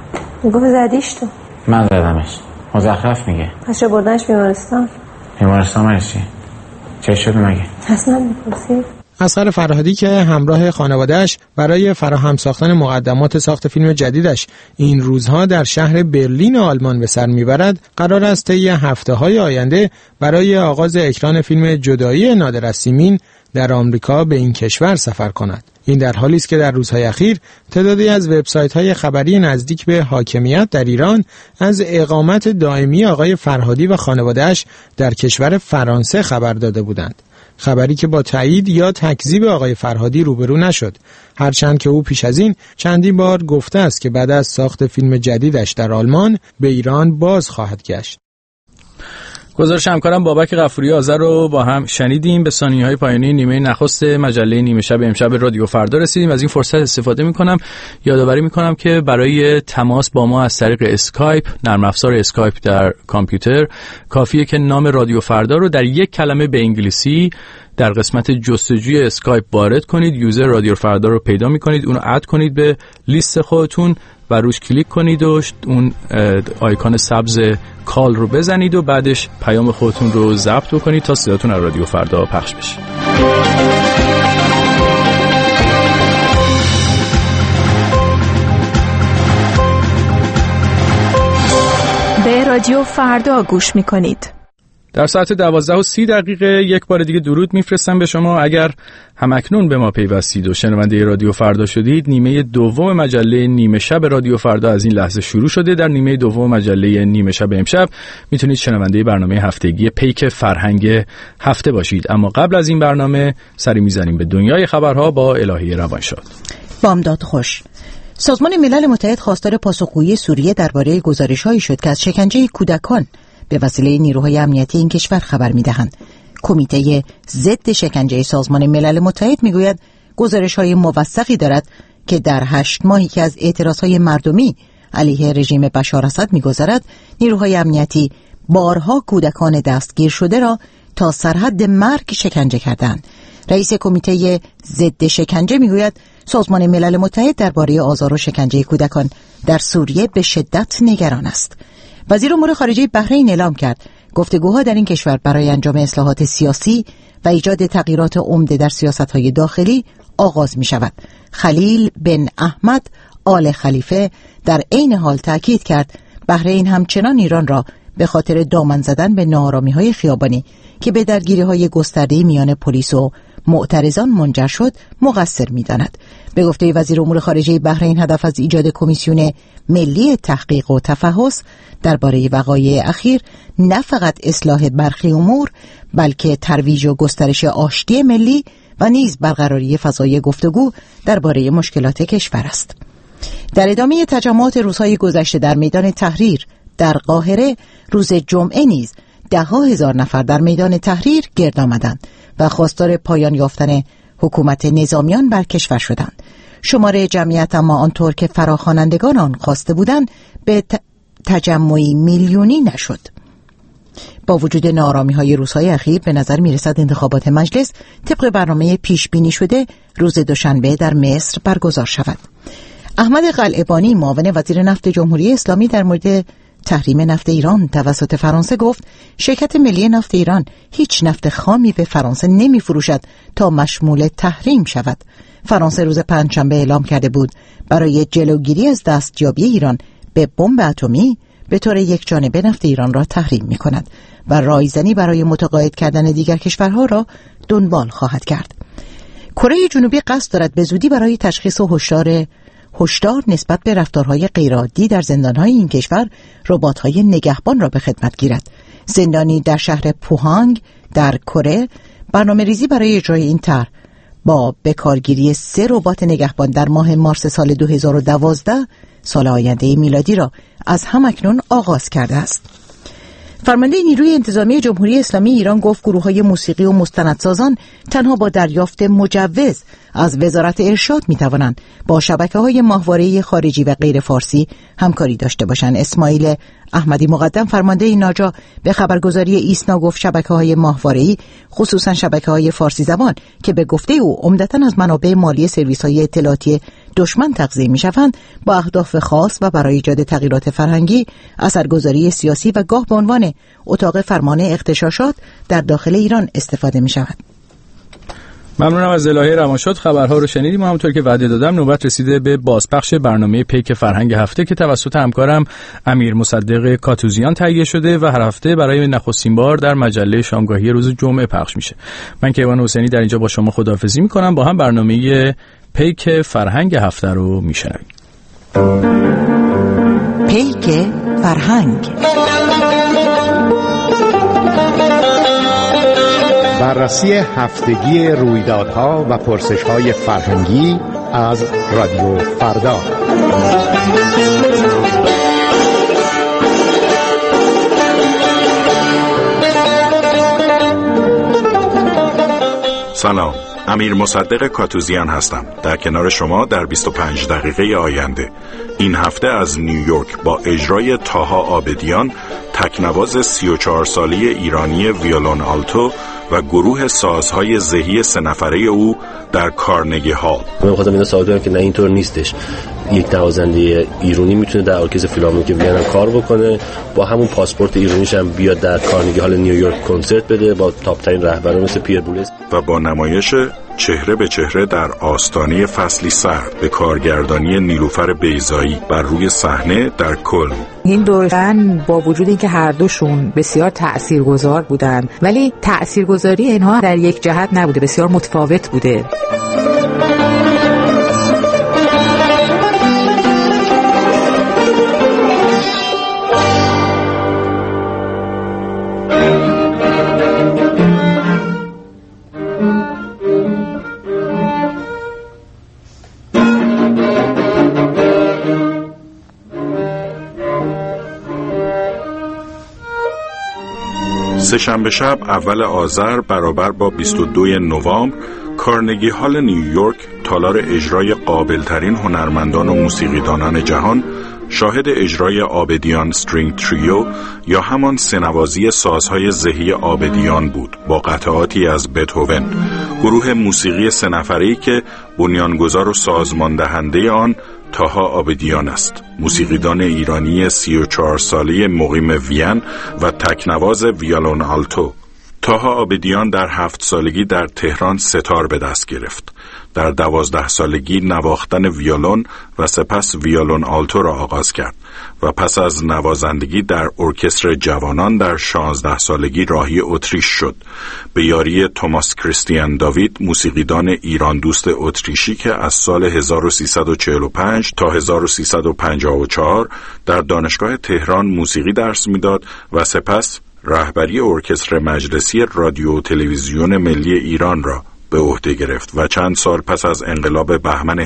گفت زدیش تو. من زدمش. مزخرف میگه. پس چه بردنش بیمارستان؟ بیمارستان من چه شد مگه؟ اصلا می‌پرسی؟ اصغر فرهادی که همراه خانواده‌اش برای فراهم ساختن مقدمات ساخت فیلم جدیدش این روزها در شهر برلین آلمان به سر میبرد، قرار است طی هفته‌های آینده برای آغاز اکران فیلم جدایی نادر از سیمین در آمریکا به این کشور سفر کند. این در حالی است که در روزهای اخیر تعدادی از وبسایت‌های خبری نزدیک به حاکمیت در ایران از اقامت دائمی آقای فرهادی و خانواده‌اش در کشور فرانسه خبر داده بودند. خبری که با تایید یا تکذیب آقای فرهادی روبرو نشد، هرچند که او پیش از این چندین بار گفته است که بعد از ساخت فیلم جدیدش در آلمان به ایران باز خواهد گشت. گزارش همکارم بابک غفوری آذر رو با هم شنیدیم. به ثانیه‌های پایانی نیمه نخست مجله نیمه شب امشب رادیو فردا رسیدیم. از این فرصت استفاده می‌کنم یادآوری می‌کنم که برای تماس با ما از طریق اسکایپ، نرم افزار اسکایپ در کامپیوتر، کافیه که نام رادیو فردا رو در یک کلمه به انگلیسی در قسمت جستجوی اسکایپ وارد کنید. یوزر رادیو فردا رو پیدا می‌کنید، اون رو اد کنید به لیست خودتون و روش کلیک کنید و اون آیکون سبز کال رو بزنید و بعدش پیام خودتون رو ضبط کنید تا صداتون از رادیو فردا پخش بشه. به رادیو فردا گوش می‌کنید. در ساعت 12:30 یک بار دیگه درود میفرستم به شما. اگر همکنون به ما پیوستید و شنونده رادیو فردا شدید، نیمه دوم مجله نیمه شب رادیو فردا از این لحظه شروع شده. در نیمه دوم مجله نیمه شب امشب میتونید شنونده برنامه هفتگی پیک فرهنگ هفته باشید. اما قبل از این برنامه سری میزنیم به دنیای خبرها با الهی روانشاد. بامداد خوش. سازمان ملل متحد خواستار پاسخگویی سوریه درباره گزارش‌هایی شد که از شکنجه کودکان به وسیله نیروهای امنیتی این کشور خبر می‌دهند. کمیته ضد شکنجه سازمان ملل متحد می‌گوید گزارش‌های موثقی دارد که در 8 ماهی که از اعتراضهای مردمی علیه رژیم بشار اسد می‌گذرد، نیروهای امنیتی بارها کودکان دستگیر شده را تا سرحد مرگ شکنجه کردند. رئیس کمیته ضد شکنجه می‌گوید سازمان ملل متحد درباره آزار و شکنجه کودکان در سوریه به شدت نگران است. وزیر امور خارجه بحرین اعلام کرد گفتگوها در این کشور برای انجام اصلاحات سیاسی و ایجاد تغییرات عمده در سیاست‌های داخلی آغاز می‌شود. خلیل بن احمد آل خلیفه در عین حال تأکید کرد بحرین همچنان ایران را به خاطر دامن زدن به ناآرامی‌های خیابانی که به درگیری‌های گسترده میان پلیس و معترضان منجر شد مقصر می‌داند. به گفته وزیر امور خارجه بحرین، هدف از ایجاد کمیسیون ملی تحقیق و تفحص درباره وقایع اخیر نه فقط اصلاح برخی امور، بلکه ترویج و گسترش آشتی ملی و نیز برقراری فضای گفتگو درباره مشکلات کشور است. در ادامه تجمعات روزهای گذشته در میدان تحریر در قاهره، روز جمعه نیز 10,000 نفر در میدان تحریر گرد آمدند و خواستار پایان یافتن حکومت نظامیان بر کشور شدند. شمار جمعیت اما آنطور که فراخوانندگان آن خواسته بودند به تجمعی میلیونی نشد. با وجود ناآرامی‌های روزهای اخیر به نظر می‌رسد انتخابات مجلس طبق برنامه پیش بینی شده روز دوشنبه در مصر برگزار شود. احمد قلعه‌بانی، معاون وزیر نفت جمهوری اسلامی، در مورد تحریم نفت ایران توسط فرانسه گفت شرکت ملی نفت ایران هیچ نفت خامی به فرانسه نمی فروشد تا مشمول تحریم شود. فرانسه روز پنجشنبه اعلام کرده بود برای جلوگیری از دستیابی ایران به بمب اتمی به طور یکجانبه نفت ایران را تحریم می کند و رایزنی برای متقاعد کردن دیگر کشورها را دنبال خواهد کرد. کره جنوبی قصد دارد به زودی برای تشخیص و هشدار نسبت به رفتارهای غیرعادی در زندانهای این کشور ربات‌های نگهبان را به خدمت گیرد. زندانی در شهر پوهانگ در کره برنامه‌ریزی برای اجرای این طرح با بکارگیری 3 ربات نگهبان در ماه مارس سال 2012 سال آینده میلادی را از همکنون آغاز کرده است. فرمانده نیروی انتظامی جمهوری اسلامی ایران گفت گروه‌های موسیقی و مستندسازان تنها با دریافت مجوز از وزارت ارشاد می‌توانند با شبکه‌های ماهواره‌ای خارجی و غیر فارسی همکاری داشته باشند. اسماعیل احمدی مقدم، فرمانده ناجا، به خبرگزاری ایسنا گفت شبکه‌های ماهواره‌ای خصوصا شبکه‌های فارسی زبان که به گفته او عمدتاً از منابع مالی سرویس‌های اطلاعاتی دشمن تغذیه می‌شوند، با اهداف خاص و برای ایجاد تغییرات فرهنگی، اثرگذاری سیاسی و گاه به عنوان اتاق فرمان اغتشاشات در داخل ایران استفاده می‌شود. ممنونم از الهی روانشاد. خبرها رو شنیدیم و همونطور که وعده دادم نوبت رسیده به بازپخش برنامه پیک فرهنگ هفته که توسط همکارم امیر مصدق کاتوزیان تهیه شده و هر هفته برای نخستین بار در مجله شامگاهی روز جمعه پخش میشه. من کیوان حسینی در اینجا با شما خداحافظی میکنم. با هم برنامه پیک فرهنگ هفته رو میشنویم. پیک فرهنگ، بررسی هفتگی رویدادها و پرسش‌های فرهنگی از رادیو فردا. سلام، امیر مصدق کاتوزیان هستم. در کنار شما در 25 دقیقه آینده. این هفته از نیویورک با اجرای طاها عابدیان، تکنواز 34 ساله ایرانی ویولون آلتو و گروه سازهای ذهی 3 نفره او در کارنگی هال. من می‌خواستم اینو ثابت کنم که نه اینطور نیستش. یک نوازنده ایرانی میتونه در ارکستر فیلارمونیک وین کار بکنه، با همون پاسپورت ایرانیش هم بیاد در کارنگی هال نیویورک کنسرت بده با تاپ ترین رهبران مثل پیر بولس و با نمایش چهره به چهره در آستانه فصلی سرد به کارگردانی نیلوفر بیضایی بر روی صحنه در کلن. این دوران با وجود اینکه هر دوشون بسیار تاثیرگذار بودن، ولی تاثیرگذاری اینها در یک جهت نبوده، بسیار متفاوت بوده. سه‌شنبه شب اول آذر برابر با 22 نوامبر کارنگی هال نیویورک، تالار اجرای قابلترین هنرمندان و موسیقیدانان جهان، شاهد اجرای عابدیان استرینگ تریو یا همان سه‌نوازی سازهای ذهی عابدیان بود با قطعاتی از بتهوون، گروه موسیقی 3 نفره‌ای که بنیانگذار و سازمان دهنده آن طاها عابدیان است، موسیقیدان ایرانی 34 ساله مقیم وین و تکنواز ویولون آلتو. طاها عابدیان در 7 سالگی در تهران ستار به دست گرفت. در 12 سالگی نواختن ویولون و سپس ویولون آلتو را آغاز کرد و پس از نوازندگی در ارکستر جوانان در 16 سالگی راهی اتریش شد. به یاری توماس کریستیان داوید، موسیقیدان ایران دوست اتریشی که از سال 1345 تا 1354 در دانشگاه تهران موسیقی درس میداد و سپس رهبری ارکستر مجلسی رادیو و تلویزیون ملی ایران را به عهده گرفت و چند سال پس از انقلاب بهمن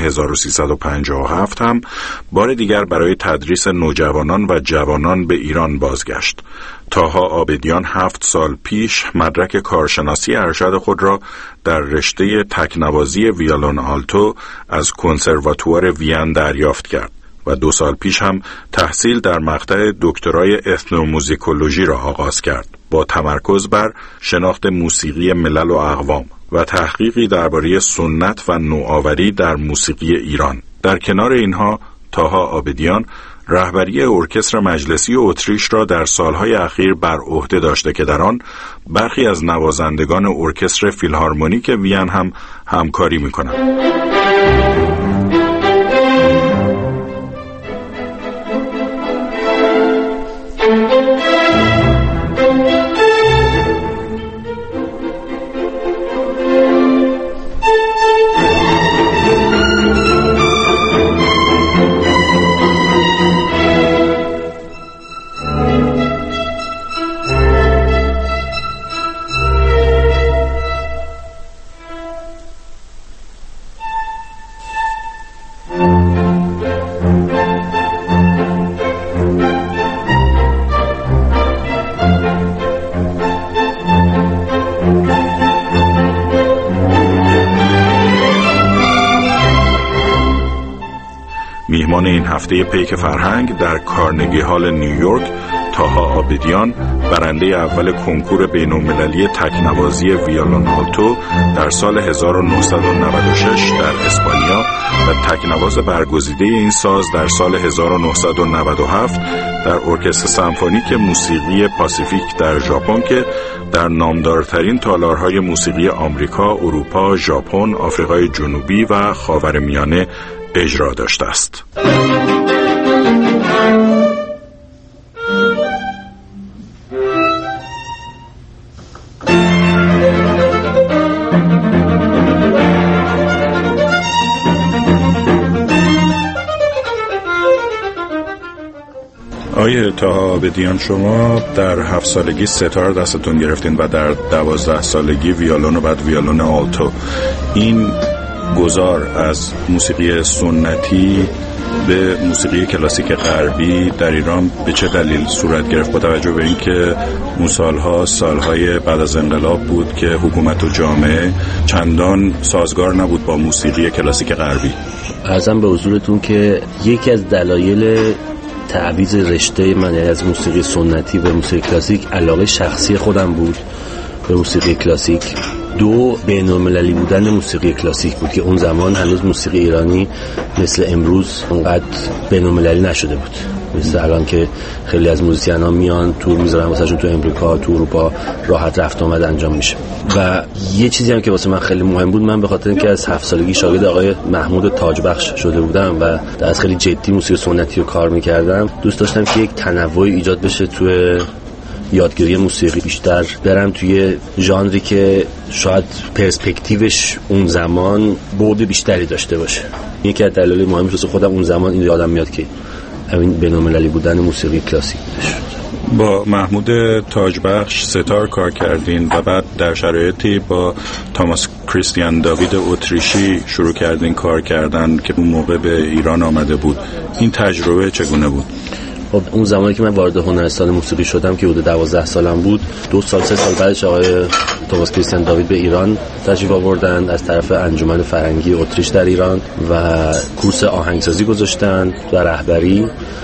1357 هم بار دیگر برای تدریس نوجوانان و جوانان به ایران بازگشت. طاها عابدیان 7 سال پیش مدرک کارشناسی ارشد خود را در رشته تکنوازی ویولون آلتو از کنسرواتوار وین دریافت کرد و 2 سال پیش هم تحصیل در مقطع دکترای اثنوموزیکولوژی را آغاز کرد با تمرکز بر شناخت موسیقی ملل و اقوام و تحقیقی درباره سنت و نوآوری در موسیقی ایران. در کنار اینها طاها عابدیان رهبری ارکستر مجلسی اتریش را در سالهای اخیر بر عهده داشته که در آن برخی از نوازندگان ارکستر فیلهارمونیک وین هم همکاری می‌کنند. میهمان این هفته پیک فرهنگ در کارنگی هال نیویورک، طاها عابدیان، برنده اول کنکور بین‌المللی تکنوازی ویولون آلتو در سال 1996 در اسپانیا و تکنواز برگزیده این ساز در سال 1997 در ارکستر سمفونیک موسیقی پاسیفیک در ژاپن که در نامدارترین تالارهای موسیقی آمریکا، اروپا، ژاپن، آفریقای جنوبی و خاورمیانه اجرا داشته است. آقای طاها عابدیان، شما در 7 سالگی ستار دستتون گرفتین و در 12 سالگی ویولون و بعد ویولون آلتو. این گذار از موسیقی سنتی به موسیقی کلاسیک غربی در ایران به چه دلیل صورت گرفت، با توجه به اینکه اون سالهای بعد از انقلاب بود که حکومت و جامعه چندان سازگار نبود با موسیقی کلاسیک غربی؟ عرضم به حضورتون که یکی از دلایل تعویض رشته من از موسیقی سنتی به موسیقی کلاسیک علاقه شخصی خودم بود به موسیقی کلاسیک. دو، بین‌المللی بودن موسیقی کلاسیک بود که اون زمان هنوز موسیقی ایرانی مثل امروز اونقدر بین‌المللی نشده بود، مثل الان که خیلی از موزیسین‌ها میان تور میذارن واسهشون تو امریکا، تو اروپا راحت رفت آمد انجام میشه. و یه چیزی هم که واسه من خیلی مهم بود، من به خاطر اینکه از 7 سالگی شاگرد آقای محمود تاجبخش شده بودم و از خیلی جدی موسیقی سنتی رو کار میکردم، دوست داشتم که یک تنوعی ایجاد بشه تو یادگیری موسیقی، بیشتر برم توی ژانری که شاید پرسپکتیوش اون زمان بعد بیشتری داشته باشه. یکی از دلایل مهمش واسه خودم اون زمان این یادم میاد که همین بین‌المللی بودن موسیقی کلاسیک بودش. با محمود تاجبخش ستار کار کردین و بعد در شرایطی با توماس کریستیان داوید اتریشی شروع کردین کار کردن که اون موقع به ایران آمده بود. این تجربه چگونه بود؟ خب اون زمانی که من وارد هنرستان موسیقی شدم که حدود 12 سالم بود، 2 سال 3 سال بعدش آقای توماس کریستیان داوید به ایران تشریف آوردن از طرف انجمن فرهنگی اتریش در ایران و کورس آهنگسازی گذاشتن و رهبری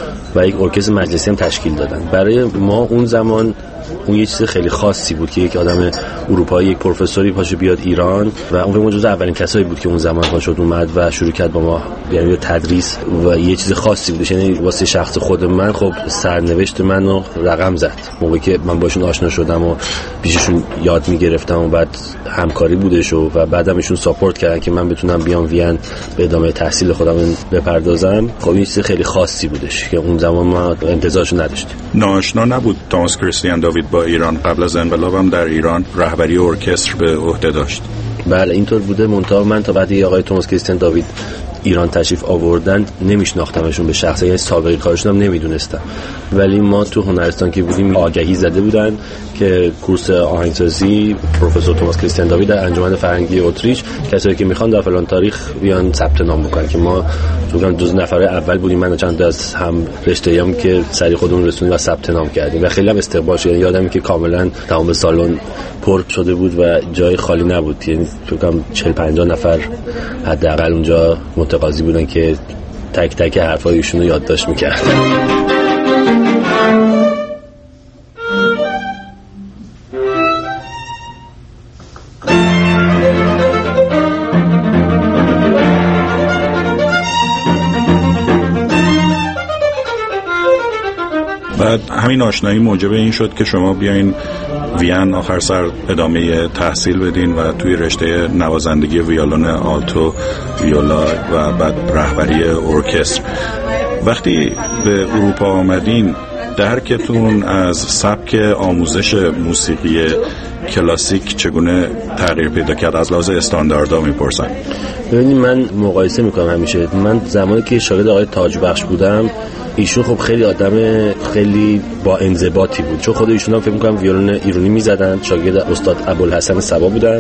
و یک ارکستر مجلسی هم تشکیل دادن. برای ما اون زمان اون یه چیز خیلی خاصی بود که یک آدم اروپایی، یک پروفسوری پاشه بیاد ایران و اون جزو اولین کسایی بود که اون زمان پاشد اومد و شروع کرد با ما یعنی تدریس و یه چیز خاصی بود. یعنی واسه شخص خود من خب سرنوشت منو رقم زد موقعی که من باشون آشنا شدم و پیششون یاد میگرفتم و بعد همکاری بودش و بعدم ایشون ساپورت کردن که من بتونم بیام وین به ادامه تحصیل خودم بپردازم. خب این چیز خیلی خاصی بودش که اون زمان ما انتظارشو نداشتیم. ناآشنا نبود توماس کریستیان داوید با ایران، قبل از انقلاب هم در ایران رهبری ارکستر به عهده داشت. بله اینطور بوده. منتها من تا بعد آقای توماس کریستیان داوید ایران تشریف آوردن نمیشناختمشون به شخص، یعنی سابقه کارشون هم نمیدونستم، ولی ما تو هنرستان که بودیم آگهی زده بودن که کورس آهنگسازی پروفسور توماس کریستیان داوید در انجمن فرهنگی اتریش کسایی که میخوان در فلان تاریخ بیان ثبت نام بکنن که ما تو جز نفره اول بودیم. من چند تا از هم رشته‌ام که سری خودمون رسوندیم و ثبت نام کردیم و خیلی هم استقبال شد. یادم که کاملا تمام سالن پر شده بود و جای خالی نبود، یعنی فکر کنم 40-50 نفر حداقل اونجا متقاضی بودن که تک تک حرفای ایشون رو یادداشت می‌کردن. بعد همین آشنایی موجب این شد که شما بیاین وین آخر سر ادامه تحصیل بدین و توی رشته نوازندگی ویولون آلتو، ویولا و بعد رهبری ارکستر. وقتی به اروپا آمدین درکتون از سبک آموزش موسیقی کلاسیک چگونه تغییر پیدا کرد؟ از لحاظ استانداردها میپرسن. ببینید من مقایسه میکنم همیشه. من زمانی که شاگرد آقای تاجبخش بودم ایشون خب خیلی آدم خیلی با انضباطی بود، چون خود ایشون هم فکر میکنم ویولون ایرانی میزدن، شاگرد استاد ابوالحسن صبا بودن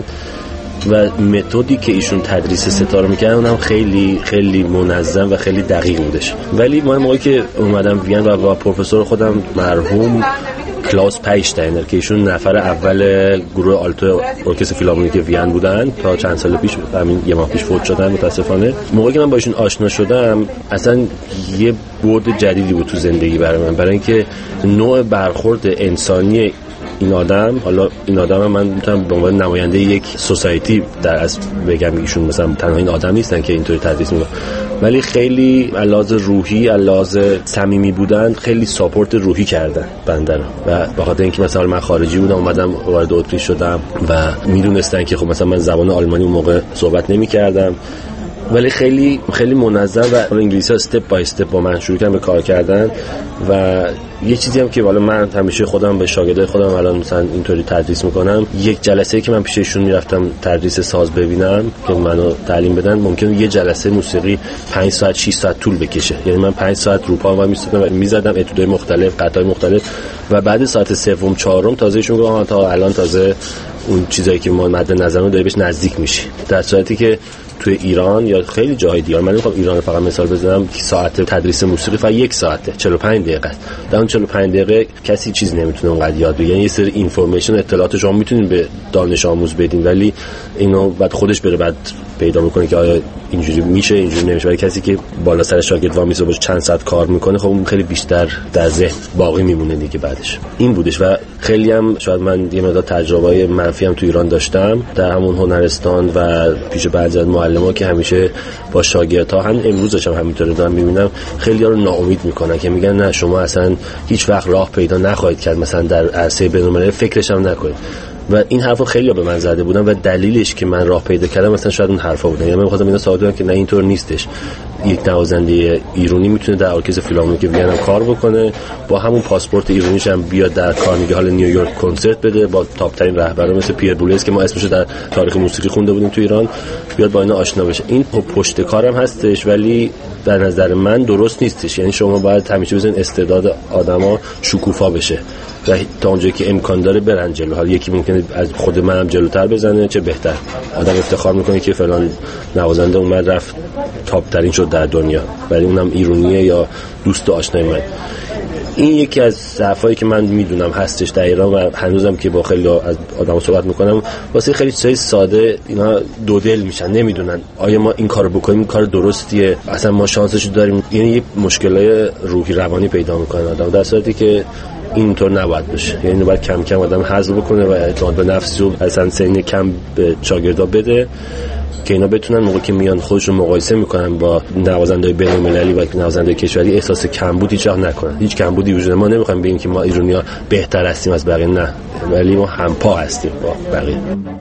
و متدی که ایشون تدریس ستاره میکردن اونم خیلی خیلی منظم و خیلی دقیق بودش. ولی من موقعی که اومدم وین و با پروفسور خودم مرحوم کلاس پیشتاینر که ایشون نفر اول گروه آلتو ارکستر فیلارمونیک وین بودن تا چند سال پیش، همین یه ماه پیش فوت شدن متاسفانه. موقعی که من با ایشون آشنا شدم اصلا یه بعد جدیدی بود تو زندگی برای من، برای اینکه نوع برخورد انسانی این آدم، حالا این آدم هم من میتونم به عنوان نماینده یک سوسایتی در اصل بگم، ایشون مثلا تنها این آدم نیستن که اینطوری تدریس میکنن، ولی خیلی علاوه روحی، علاوه صمیمی بودن، خیلی ساپورت روحی کردن بنده رو. و به خاطر اینکه مثلا من خارجی بودم اومدم وارد اتریش شدم و میدونستن که خب مثلا من زبان آلمانی اون موقع صحبت نمی‌کردم، ولی خیلی خیلی منظم و انگلیسی ها استپ بای استپ با من شروع کردن به کار کردن. و یه چیزی هم که والا من همیشه خودم به شاگردای خودم الان مثلا اینطوری تدریس میکنم، یک جلسه که من پیششون میرفتم تدریس ساز ببینم که منو تعلیم بدن، ممکنه یه جلسه موسیقی 5 ساعت 6 ساعت طول بکشه. یعنی من 5 ساعت رو پام و میزدم اتودای مختلف، قطعای مختلف و بعد ساعت سوم چهارم تازه ایشون گفت تا الان تازه اون چیزایی که ما مد نظرمون داره بهش نزدیک میشی، در صورتی که توی ایران یا خیلی جای دیگه، من نمیخوام ایران فقط مثال بزنم، ساعت تدریس موسیقی فقط 1 ساعته، 45 دقیقه. در اون 45 دقیقه کسی چیز نمیتونه اونقدر یاد بگیره. یعنی یه سری اینفورمیشن، اطلاعات شما میتونین به دانش آموز بدین، ولی اینو بعد خودش بره بعد پیدا بکنه که آیا اینجوری میشه اینجوری نمیشه. ولی کسی که بالا سر شاگرد وامیسته باشه چند ساعت کار میکنه، خب اون خیلی بیشتر در ذهن باقی میمونه دیگه بعدش. این بودش و خیلی هم شاید من یه مقدار تجربه‌های منفی هم تو ایران داشتم در همون هنرستان و پیش بعضی از معلم‌ها که همیشه با شاگردها، هم امروزش هم همینطوره دارم میبینم، خیلی‌ها رو ناامید میکنن که میگن نه شما اصلا هیچ وقت راه پیدا نخواهید کرد، مثلا در عرصه بین‌المللی فکرش هم نکنید. و این حرفا خیلی به من زده بودن و دلیلش که من راه پیدا کردم مثلا شاید اون حرفا بودن. یعنی من می‌خواستم اینا ثابت کنم که نه اینطور نیستش. یک نوازنده ایرانی میتونه در ارکستر فیلارمونیک وین کار بکنه، با همون پاسپورت ایرانیش هم بیاد در کارنگی هال نیویورک کنسرت بده با تاپ ترین رهبران مثل پیر بولس که ما اسمشو در تاریخ موسیقی خونده بودیم تو ایران، بیاد با اینا آشنا بشه. این پشت کارم هستش ولی در نظر من درست نیستش. یعنی شما باید همیشه بزنید استعداد آدما شکوفا بشه و تا اونجایی که امکان داره برن جلو. حالا یکی ممکنه از خود منم جلوتر بزنه، چه بهتر. آدم افتخار میکنه که فلان نوازنده اومد رفت تاپ ترین شد در دنیا، ولی اونم ایرانیه یا دوست و آشنای من. این یکی از ضعفایی که من میدونم هستش در ایران و هنوزم که با خیلی از آدم‌ها صحبت میکنم، واسه خیلی چیزای ساده اینا دو دل میشن، نمیدونن آیا ما این کارو بکنیم این کار درستیه، اصلا ما شانسشو داریم. یعنی یه مشکلای روحی روانی پیدا میکنن آدم، در صورتی که اینطور نباید بشه. یعنی باید کم کم آدم حذف بکنه و اعتماد به نفس رو اصلا سن کم به شاگردا بده که اینا بتونن موقعی که میان خودشون مقایسه میکنن با نوازنده‌های بین‌المللی و نوازنده‌های کشوری احساس کمبود هیچ وقت نکنن. هیچ کمبودی وجود ما نمیخوایم بگیم که ما ایرانی‌ها بهتر هستیم از بقیه، نه، ولی ما همپا هستیم با بقیه.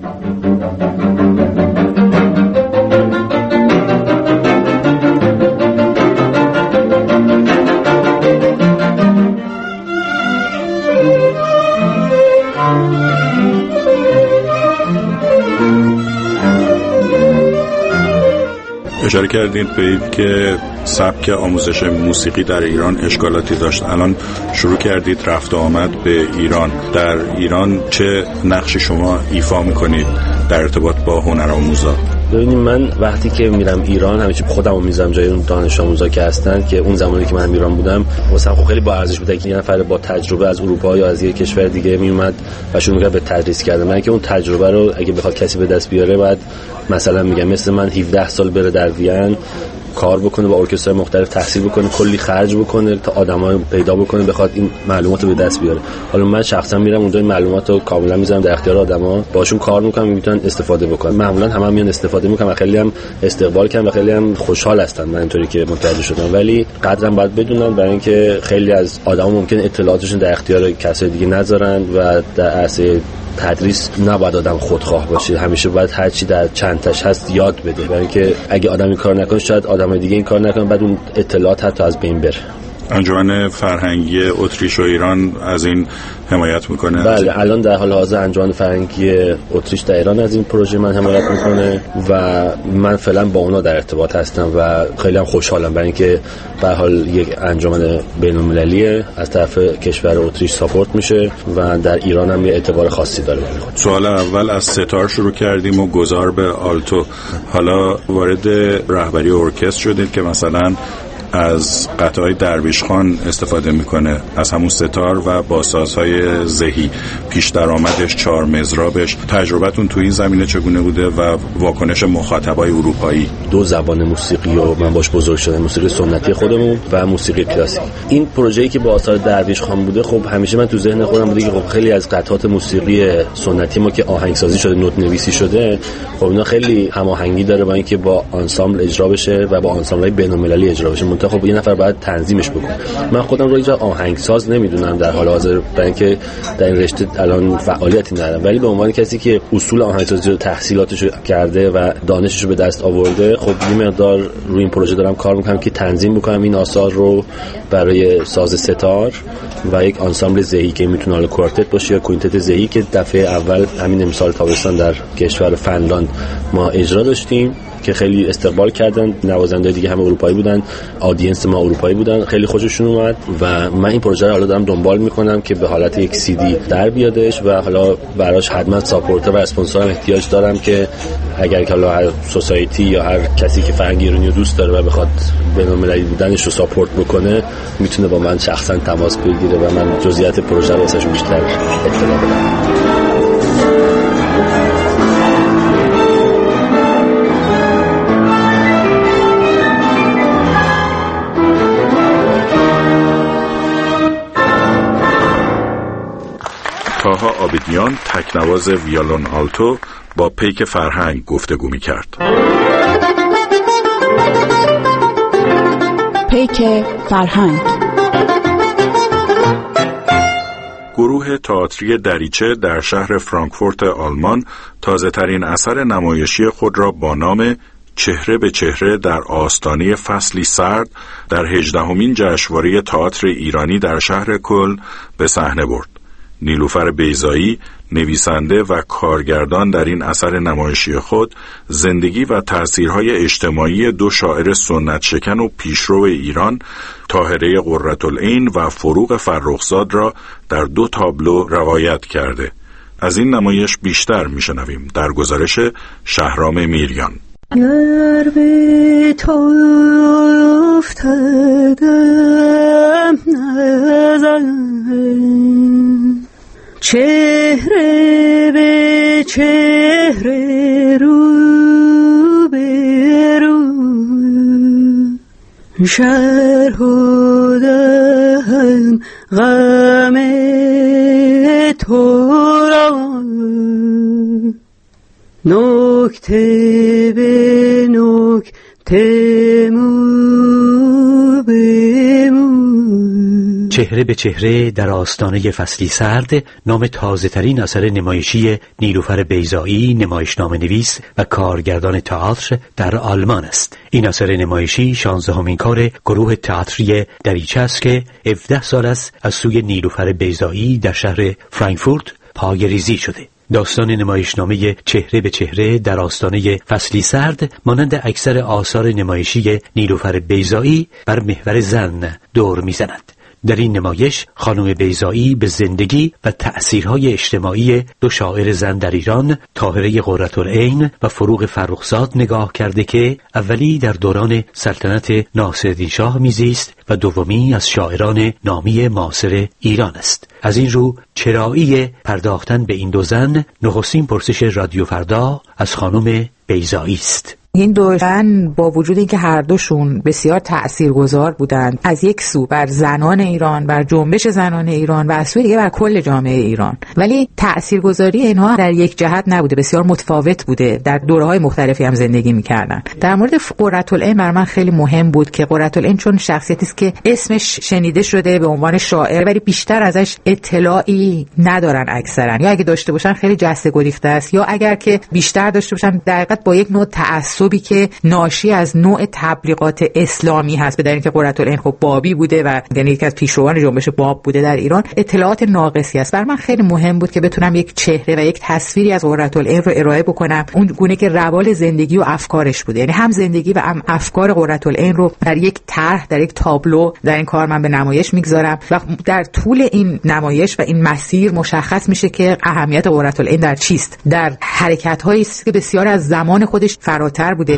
اشاره کردید به این که سبک آموزش موسیقی در ایران اشکالاتی داشت. الان شروع کردید رفت و آمد به ایران. در ایران چه نقشی شما ایفا میکنید در ارتباط با هنرآموزا؟ ببینید من وقتی که میرم ایران همیشه خودمو میذارم جای اون دانش آموزا که هستن، که اون زمانی که من ایران بودم واسم خیلی با ارزش بود که یه نفر با تجربه از اروپا یا از یه کشور دیگه میومد و شروع می‌کرد به تدریس کردن. من که اون تجربه رو اگه بخواد کسی به دست بیاره، بعد مثلا میگم مثل من 17 سال بره در وین کار بکنه، با ارکسترهای مختلف تحصیل بکنه، کلی خرج بکنه تا آدمای پیدا بکنه بخواد این معلومات رو به دست بیاره. حالا من شخصا میرم اونجا این معلومات رو کاملا میذارم در اختیار آدما، باشون کار میکنم، میتونن استفاده بکنن. معمولا هم میان استفاده میکنن و خیلی هم استقبال کردن و خیلی هم خوشحال هستن من اینطوری که متوجه شدم. ولی قدرم باید بدونن، برای اینکه خیلی از آدما ممکن اطلاعاتشون در اختیار کسای دیگه نذارن و در عرصه تدریس نباید آدم خودخواه باشه. همیشه باید هر چی در چند تاش هست یاد بده، برای اینکه اگه آدم این کار نکنه شاید آدمای دیگه این کار نکنن، بعد اون اطلاعات حتی از بین بره. انجمن فرهنگی اتریش و ایران از این حمایت میکنه؟ بله، الان در حال حاضر انجمن فرهنگی اتریش در ایران از این پروژه من حمایت میکنه و من فعلا با اونا در ارتباط هستم و خیلی هم خوشحالم، برای اینکه به هر حال یک انجمن بین‌المللیه از طرف کشور اتریش ساپورت میشه و در ایران هم یه اعتبار خاصی داره. سوال اول از ستار شروع کردیم و گذار به آلتو، حالا وارد رهبری ارکستر شدید که مثلا از قطعه‌های درویش خان استفاده میکنه، از همون ستار و باسازهای زهی، پیش درآمدش، چهار مضرابش. تجربتون تو این زمینه چگونه بوده و واکنش مخاطبای اروپایی؟ دو زبان موسیقی و من باش بزرگ شدم، موسیقی سنتی خودمون و موسیقی کلاسیک. این پروژه‌ای که با آثار درویش خان بوده، خب همیشه من تو ذهن خودم بوده که خب خیلی از قطعات موسیقی سنتی ما که آهنگسازی شده، نوت نویسی شده، خب اینا خیلی هماهنگی داره با اینکه با آنسامبل اجرا بشه و با آنسامبل‌های بین‌المللی اجرا بشه. خب یه نفر باید تنظیمش بکنه. من خودم رو اینجا آهنگساز نمیدونم در حال حاضر، برای اینکه در این رشته الان فعالیتی ندارم، ولی به عنوان کسی که اصول آهنگسازی رو تحصیلاتش کرده و دانشش رو به دست آورده، خب یه مقدار روی این پروژه دارم کار میکنم که تنظیم بکنم این آثار رو برای ساز ستار و یک آنسامبل زهی که میتونه حالا کوارتت باشه یا کوینتت زهی که دفعه اول همین امسال تابستان در کشور فنلاند ما اجرا داشتیم که خیلی استقبال کردن. نوازنده دیگه همه اروپایی بودن، آدینس ما اروپایی بودن، خیلی خوششون اومد و من این پروژه رو حالا دارم دنبال میکنم که به حالت یک سی دی در بیادش و حالا براش حتما ساپورتر و اسپانسر احتیاج دارم که اگر که حالا هر سوسایتی یا هر کسی که فرهنگ ایرانی رو دوست داره و بخواد بین‌المللی بودنش رو ساپورت بکنه میتونه با من شخصا تماس بگیره و من جزئیات پروژه رو واسش بیشتر اطلاع بدم. تاها آبدیان تکنواز ویولون آلتو با پیک فرهنگ گفتگو می‌کرد. پیک فرهنگ. گروه تئاتری دریچه در شهر فرانکفورت آلمان تازه‌ترین اثر نمایشی خود را با نام چهره به چهره در آستانه فصلی سرد در 18مین جشنواره تئاتر ایرانی در شهر کلن به صحنه برد. نیلوفر بیضایی نویسنده و کارگردان در این اثر نمایشی خود زندگی و تأثیرهای اجتماعی دو شاعر سنت شکن و پیشرو ایران طاهره قرةالعین و فروغ فرخزاد را در دو تابلو روایت کرده. از این نمایش بیشتر میشنویم در گزارش شهرام میریان. گر به تو افتادم نزن چهره به چهره رو به رو شرح و دهم غم تو را نکته به نکته مو به مو. چهره به چهره در آستانه فصلی سرد نام تازه ترین اثر نمایشی نیلوفر بیضایی، نمایشنامه نویس و کارگردان تئاتر در آلمان است. این اثر نمایشی 16مین کار گروه تئاتری دریچه است که 17 سال است از سوی نیلوفر بیضایی در شهر فرانکفورت پایه‌ریزی شده. داستان نمایشنامه چهره به چهره در آستانه فصلی سرد مانند اکثر آثار نمایشی نیلوفر بیضایی بر محور زن دور می‌زند. در این نمایش خانم بیضایی به زندگی و تأثیرهای اجتماعی دو شاعر زن در ایران، طاهره قرةالعین و فروغ فرخزاد نگاه کرده که اولی در دوران سلطنت ناصرالدین شاه میزیست و دومی از شاعران نامی معاصر ایران است. از این رو چرایی پرداختن به این دو زن نخستین پرسش رادیو فردا از خانم بیضایی است. این دو زن با وجود اینکه هر دوشون بسیار تأثیرگذار بودند، از یک سو بر زنان ایران، بر جنبش زنان ایران و از سوی دیگه بر کل جامعه ایران، ولی تأثیرگذاری اینها در یک جهت نبوده، بسیار متفاوت بوده، در دوره‌های مختلفی هم زندگی می‌کردن. در مورد قرةالعین برای من خیلی مهم بود که قرةالعین چون شخصیتی است که اسمش شنیده شده به عنوان شاعر ولی بیشتر ازش اطلاعی ندارن اکثرا، یا اگه داشته باشن خیلی جسته گریخته است، یا اگر که بیشتر داشته باشن در حقیقت با یک نوع تعصبی که ناشی از نوع تبلیغات اسلامی هست، به دلیل اینکه قرةالعین خب بابی بوده و یعنی یکی از پیشروان جنبش باب بوده در ایران، اطلاعات ناقصی است. برای من خیلی مهم بود که بتونم یک چهره و یک تصویری از قرةالعین رو ارائه بکنم، اون گونه که روال زندگی و افکارش بوده، یعنی هم زندگی و هم افکار قرةالعین رو در یک طرح، در یک تابلو در این کار من به نمایش میگذارم و در طول این نمایش و این مسیر مشخص میشه که اهمیت قرةالعین در چیست، در حرکت‌هایی است که بسیار از زمان خودش فراتر بوده.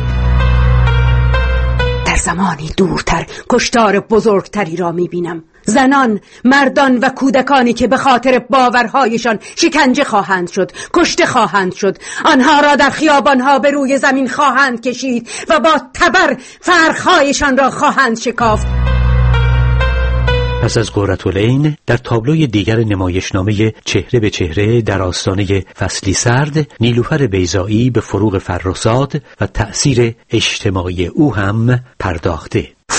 در زمانی دورتر کشتار بزرگتری را میبینم. زنان، مردان و کودکانی که به خاطر باورهایشان شکنجه خواهند شد، کشته خواهند شد، آنها را در خیابانها به روی زمین خواهند کشید و با تبر فرقهایشان را خواهند شکافت. پس از قرةالعین در تابلوی دیگر نمایشنامه چهره به چهره در آستانه فصلی سرد نیلوفر بیضایی به فروغ فرخزاد و تأثیر اجتماعی او هم پرداخته. فروغ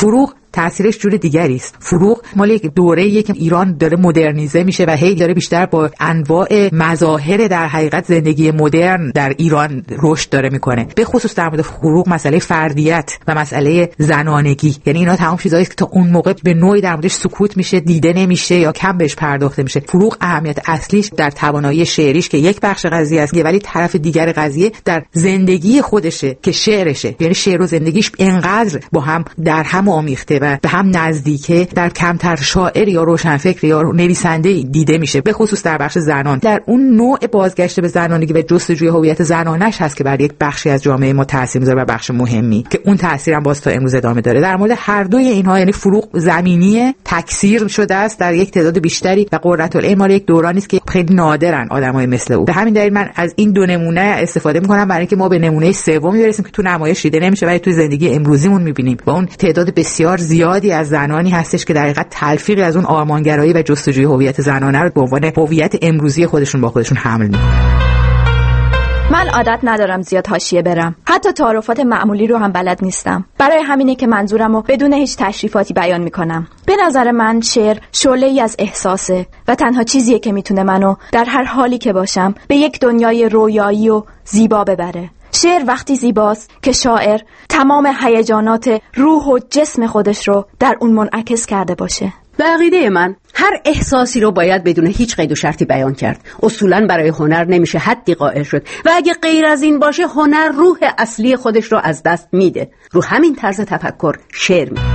تاثیرش جور دیگری است. فروغ مال یک دوره‌ایه که ایران داره مدرنیزه میشه و هی داره بیشتر با انواع مظاهر در حقیقت زندگی مدرن در ایران رشد داره میکنه. به خصوص در مورد فروغ مسئله فردیت و مسئله زنانگی، یعنی اینا تمام چیزایی که تا اون موقع به نوعی در موردش سکوت میشه، دیده نمیشه یا کم بهش پرداخته میشه. فروغ اهمیت اصلیش در توانایی شعریش که یک بخش قضیه است، ولی طرف دیگر قضیه در زندگی خودشه که شعرشه. یعنی شعر و زندگیش انقدر با هم در هم آمیخته و به هم نزدیکه در کمتر شاعر یا روشنفکر یا نویسنده دیده میشه، به خصوص در بخش زنان. در اون نوع بازگشت به زنانگی و جستجوی هویت زنانش هست که بر یک بخشی از جامعه ما تاثیر میذاره و بخش مهمی که اون تاثیرم باز تا امروز ادامه داره. در مورد هر دوی اینها، یعنی فروغ زمینی تکثیر شده است در یک تعداد بیشتری و قرةالعین مال یک دورانی است که خیلی نادرن آدمای مثل او. به همین دلیل من از این دو نمونه استفاده میکنم برای اینکه ما به نمونه سومی برسیم که تو نمایش دیده نمیشه ولی تو زندگی امروزیمون میبینیم و اون تعداد بسیار زیادی از زنانی هستش که در حقیقت تلفیقی از اون آرمانگرایی و جستجوی هویت زنانه رو به عنوان هویت امروزی خودشون با خودشون حمل میکنن. من عادت ندارم زیاد حاشیه برم، حتی تعارفات معمولی رو هم بلد نیستم. برای همینه که منظورمو بدون هیچ تشریفاتی بیان میکنم. به نظر من شعر شعله‌ای از احساسه و تنها چیزیه که میتونه منو در هر حالی که باشم به یک دنیای رویایی و زیبا ببره. شعر وقتی زیباست که شاعر تمام هیجانات روح و جسم خودش رو در اون منعکس کرده باشه. به عقیده من هر احساسی رو باید بدون هیچ قید و شرطی بیان کرد. اصولاً برای هنر نمیشه حدی قائل شد و اگه غیر از این باشه هنر روح اصلی خودش رو از دست میده. رو همین طرز تفکر شعر میده.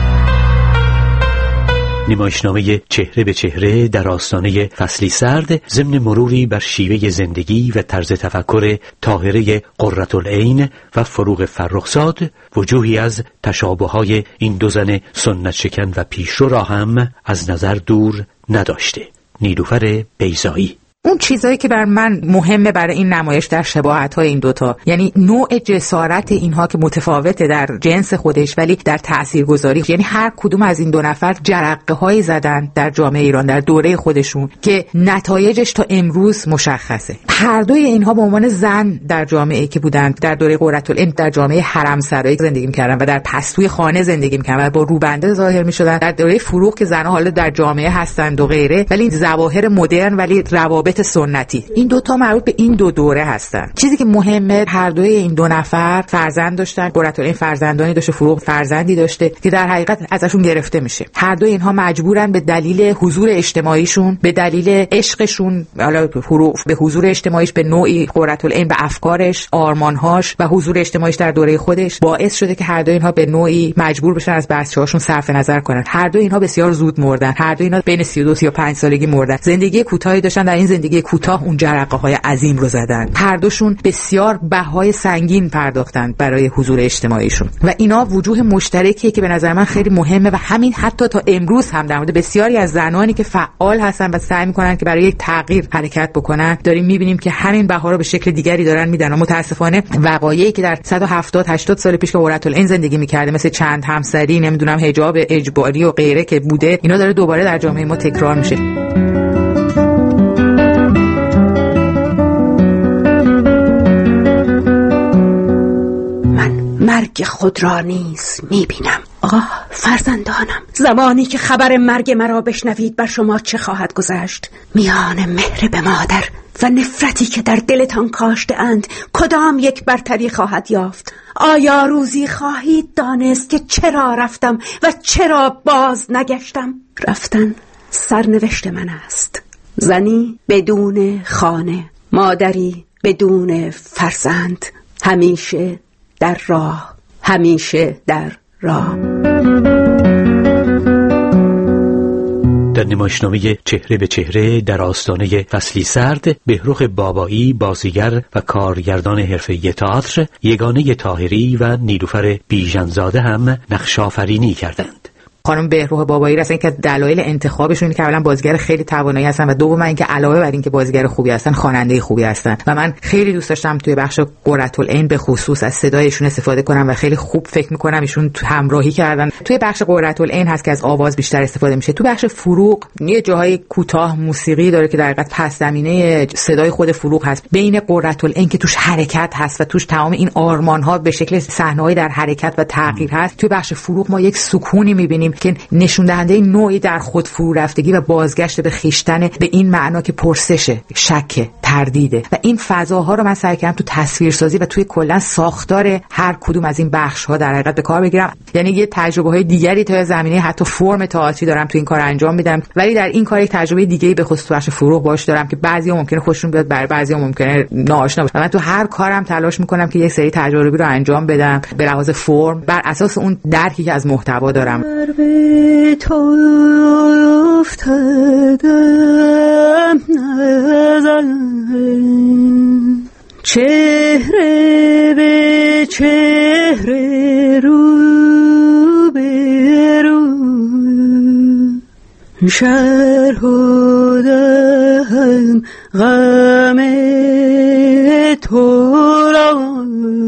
نمایشنامه چهره به چهره در آستانه فصلی سرد ضمن مروری بر شیوه زندگی و طرز تفکر طاهره قرةالعین و فروغ فرخزاد، وجوهی از تشابه‌های این دو زن سنت شکن و پیشرو را هم از نظر دور نداشته. نیلوفر بیضایی. اون چیزایی که بر من مهمه برای این نمایش در شباهت‌های این دوتا، یعنی نوع جسارت اینها که متفاوته در جنس خودش ولی در تاثیرگذاری، یعنی هر کدوم از این دو نفر جرقه‌هایی زدن در جامعه ایران در دوره خودشون که نتایجش تا امروز مشخصه. هر دوی اینها به عنوان زن در جامعه که بودند، در دوره قرةالعین در جامعه حرمسرایی زندگی می‌کردن و در پستوی خانه زندگی می‌کردن و با روبنده ظاهر می‌شدن. در دوره فروغ که زن‌ها حالا در جامعه هستند و غیره، ولی ظواهر مدرن ولی روابط سنتی. این دوتا مربوط به این دو دوره هستن. چیزی که مهمه، هر دوی این دو نفر فرزند داشتن. قرةالعین فرزندانی داشته، فروغ فرزندی داشته که در حقیقت ازشون گرفته میشه. هر دوی اینها مجبورن به دلیل حضور اجتماعیشون، به دلیل عشقشون، حالا فروغ به حضور اجتماعیش به نوعی، قرةالعین به افکارش، آرمانهاش و حضور اجتماعیش در دوره خودش باعث شده که هر دوی اینها به نوعی مجبور بشن از بچه‌هاشون صرف نظر کنن. هر دوی اینها بسیار زود مردن. هر دوی اینها بین 32 تا 5 سالگی مردن. زندگی کوتاهی داشتن. در این زندگی کوتاه اون جرقه‌های عظیم رو زدن. هر دوشون بسیار بهای سنگین پرداختن برای حضور اجتماعیشون و اینا وجوه مشترکیه که به نظر من خیلی مهمه و همین حتی تا امروز هم در مورد بسیاری از زنانی که فعال هستن و سعی می‌کنن که برای یک تغییر حرکت بکنن داریم می‌بینیم که همین بها رو به شکل دیگری دارن میدن. و متأسفانه وقایعی که در 170 80 سال پیش که قرةالعین زندگی می‌کرده، مثل چند همسری، نمیدونم حجاب اجباری و غیره که بوده، اینا داره دوباره در جامعه ما تکرار میشه. مرگ خود را نیز میبینم. فرزندانم، زمانی که خبر مرگ مرا بشنوید بر شما چه خواهد گذشت؟ میان مهر به مادر و نفرتی که در دلتان کاشته اند کدام یک برتری خواهد یافت؟ آیا روزی خواهید دانست که چرا رفتم و چرا باز نگشتم؟ رفتن سرنوشت من است. زنی بدون خانه، مادری بدون فرزند، همیشه در راه، همیشه در راه. در نمایشنامه چهره به چهره در آستانه فصلی سرد، بهرخ بابایی بازیگر و کارگردان حرفه‌ای تئاتر، یگانه طاهری و نیلوفر بیژن‌زاده هم نقش آفرینی کردند. خانم بهرخ بابایی هستن که دلایل انتخابشون اینه که اولا بازیگر خیلی توانایی هستن و دوم اینکه علاوه بر اینکه بازیگر خوبی هستن، خواننده خوبی هستن و من خیلی دوست داشتم توی بخش قرةالعین به خصوص از صدایشون استفاده کنم و خیلی خوب فکر می‌کنم ایشون همراهی کردن. توی بخش قرةالعین هست که از آواز بیشتر استفاده میشه. تو بخش فروغ یه جاهای کوتاه موسیقی داره که در حقیقت پس زمینه صدای خود فروغ هست. بین قرةالعین که توش حرکت هست و توش تمام این آرمان‌ها به شکل صحنه‌ای در حرکت و تغییر هست، توی بخش فروغ ما یک سکونی می‌بینیم که نشون دهنده نوعی در خود فرو رفتگی و بازگشت به خویشتن، به این معنا که پرسشه، شک، تردیده. و این فضاها رو من سعی کردم تو تصویرسازی و توی کلا ساختار هر کدوم از این بخش‌ها در حقیقت به کار بگیرم. یعنی یه تجربه‌های دیگری تا زمینه حتی فرم تئاتری دارم تو این کار انجام میدم، ولی در این کار یک تجربه دیگه‌ای به خصوص بخش فروغ باش دارم که بعضی‌ها ممکنه خوششون بیاد، برای بعضی‌ها ممکنه ناآشنا باشه. من تو هر کارم تلاش می‌کنم که یک سری تجربی رو انجام بدم به لحاظ فرم بر اساس اون درکی که از محتوا دارم. چهره به چهره رو به رو شرح و دهم غم تو را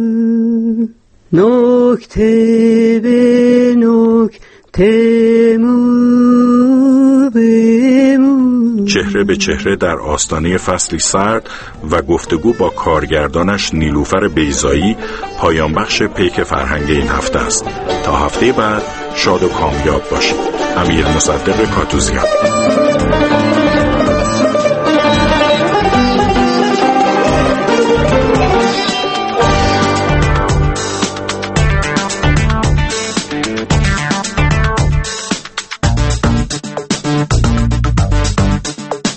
نکته به نکته مو به مو. چهره به چهره در آستانه فصلی سرد و گفتگو با کارگردانش نیلوفر بیضایی پایان بخش پیک فرهنگ این هفته است. تا هفته بعد شاد و کامیاب باشید. امیر مصدق کاتوزیان.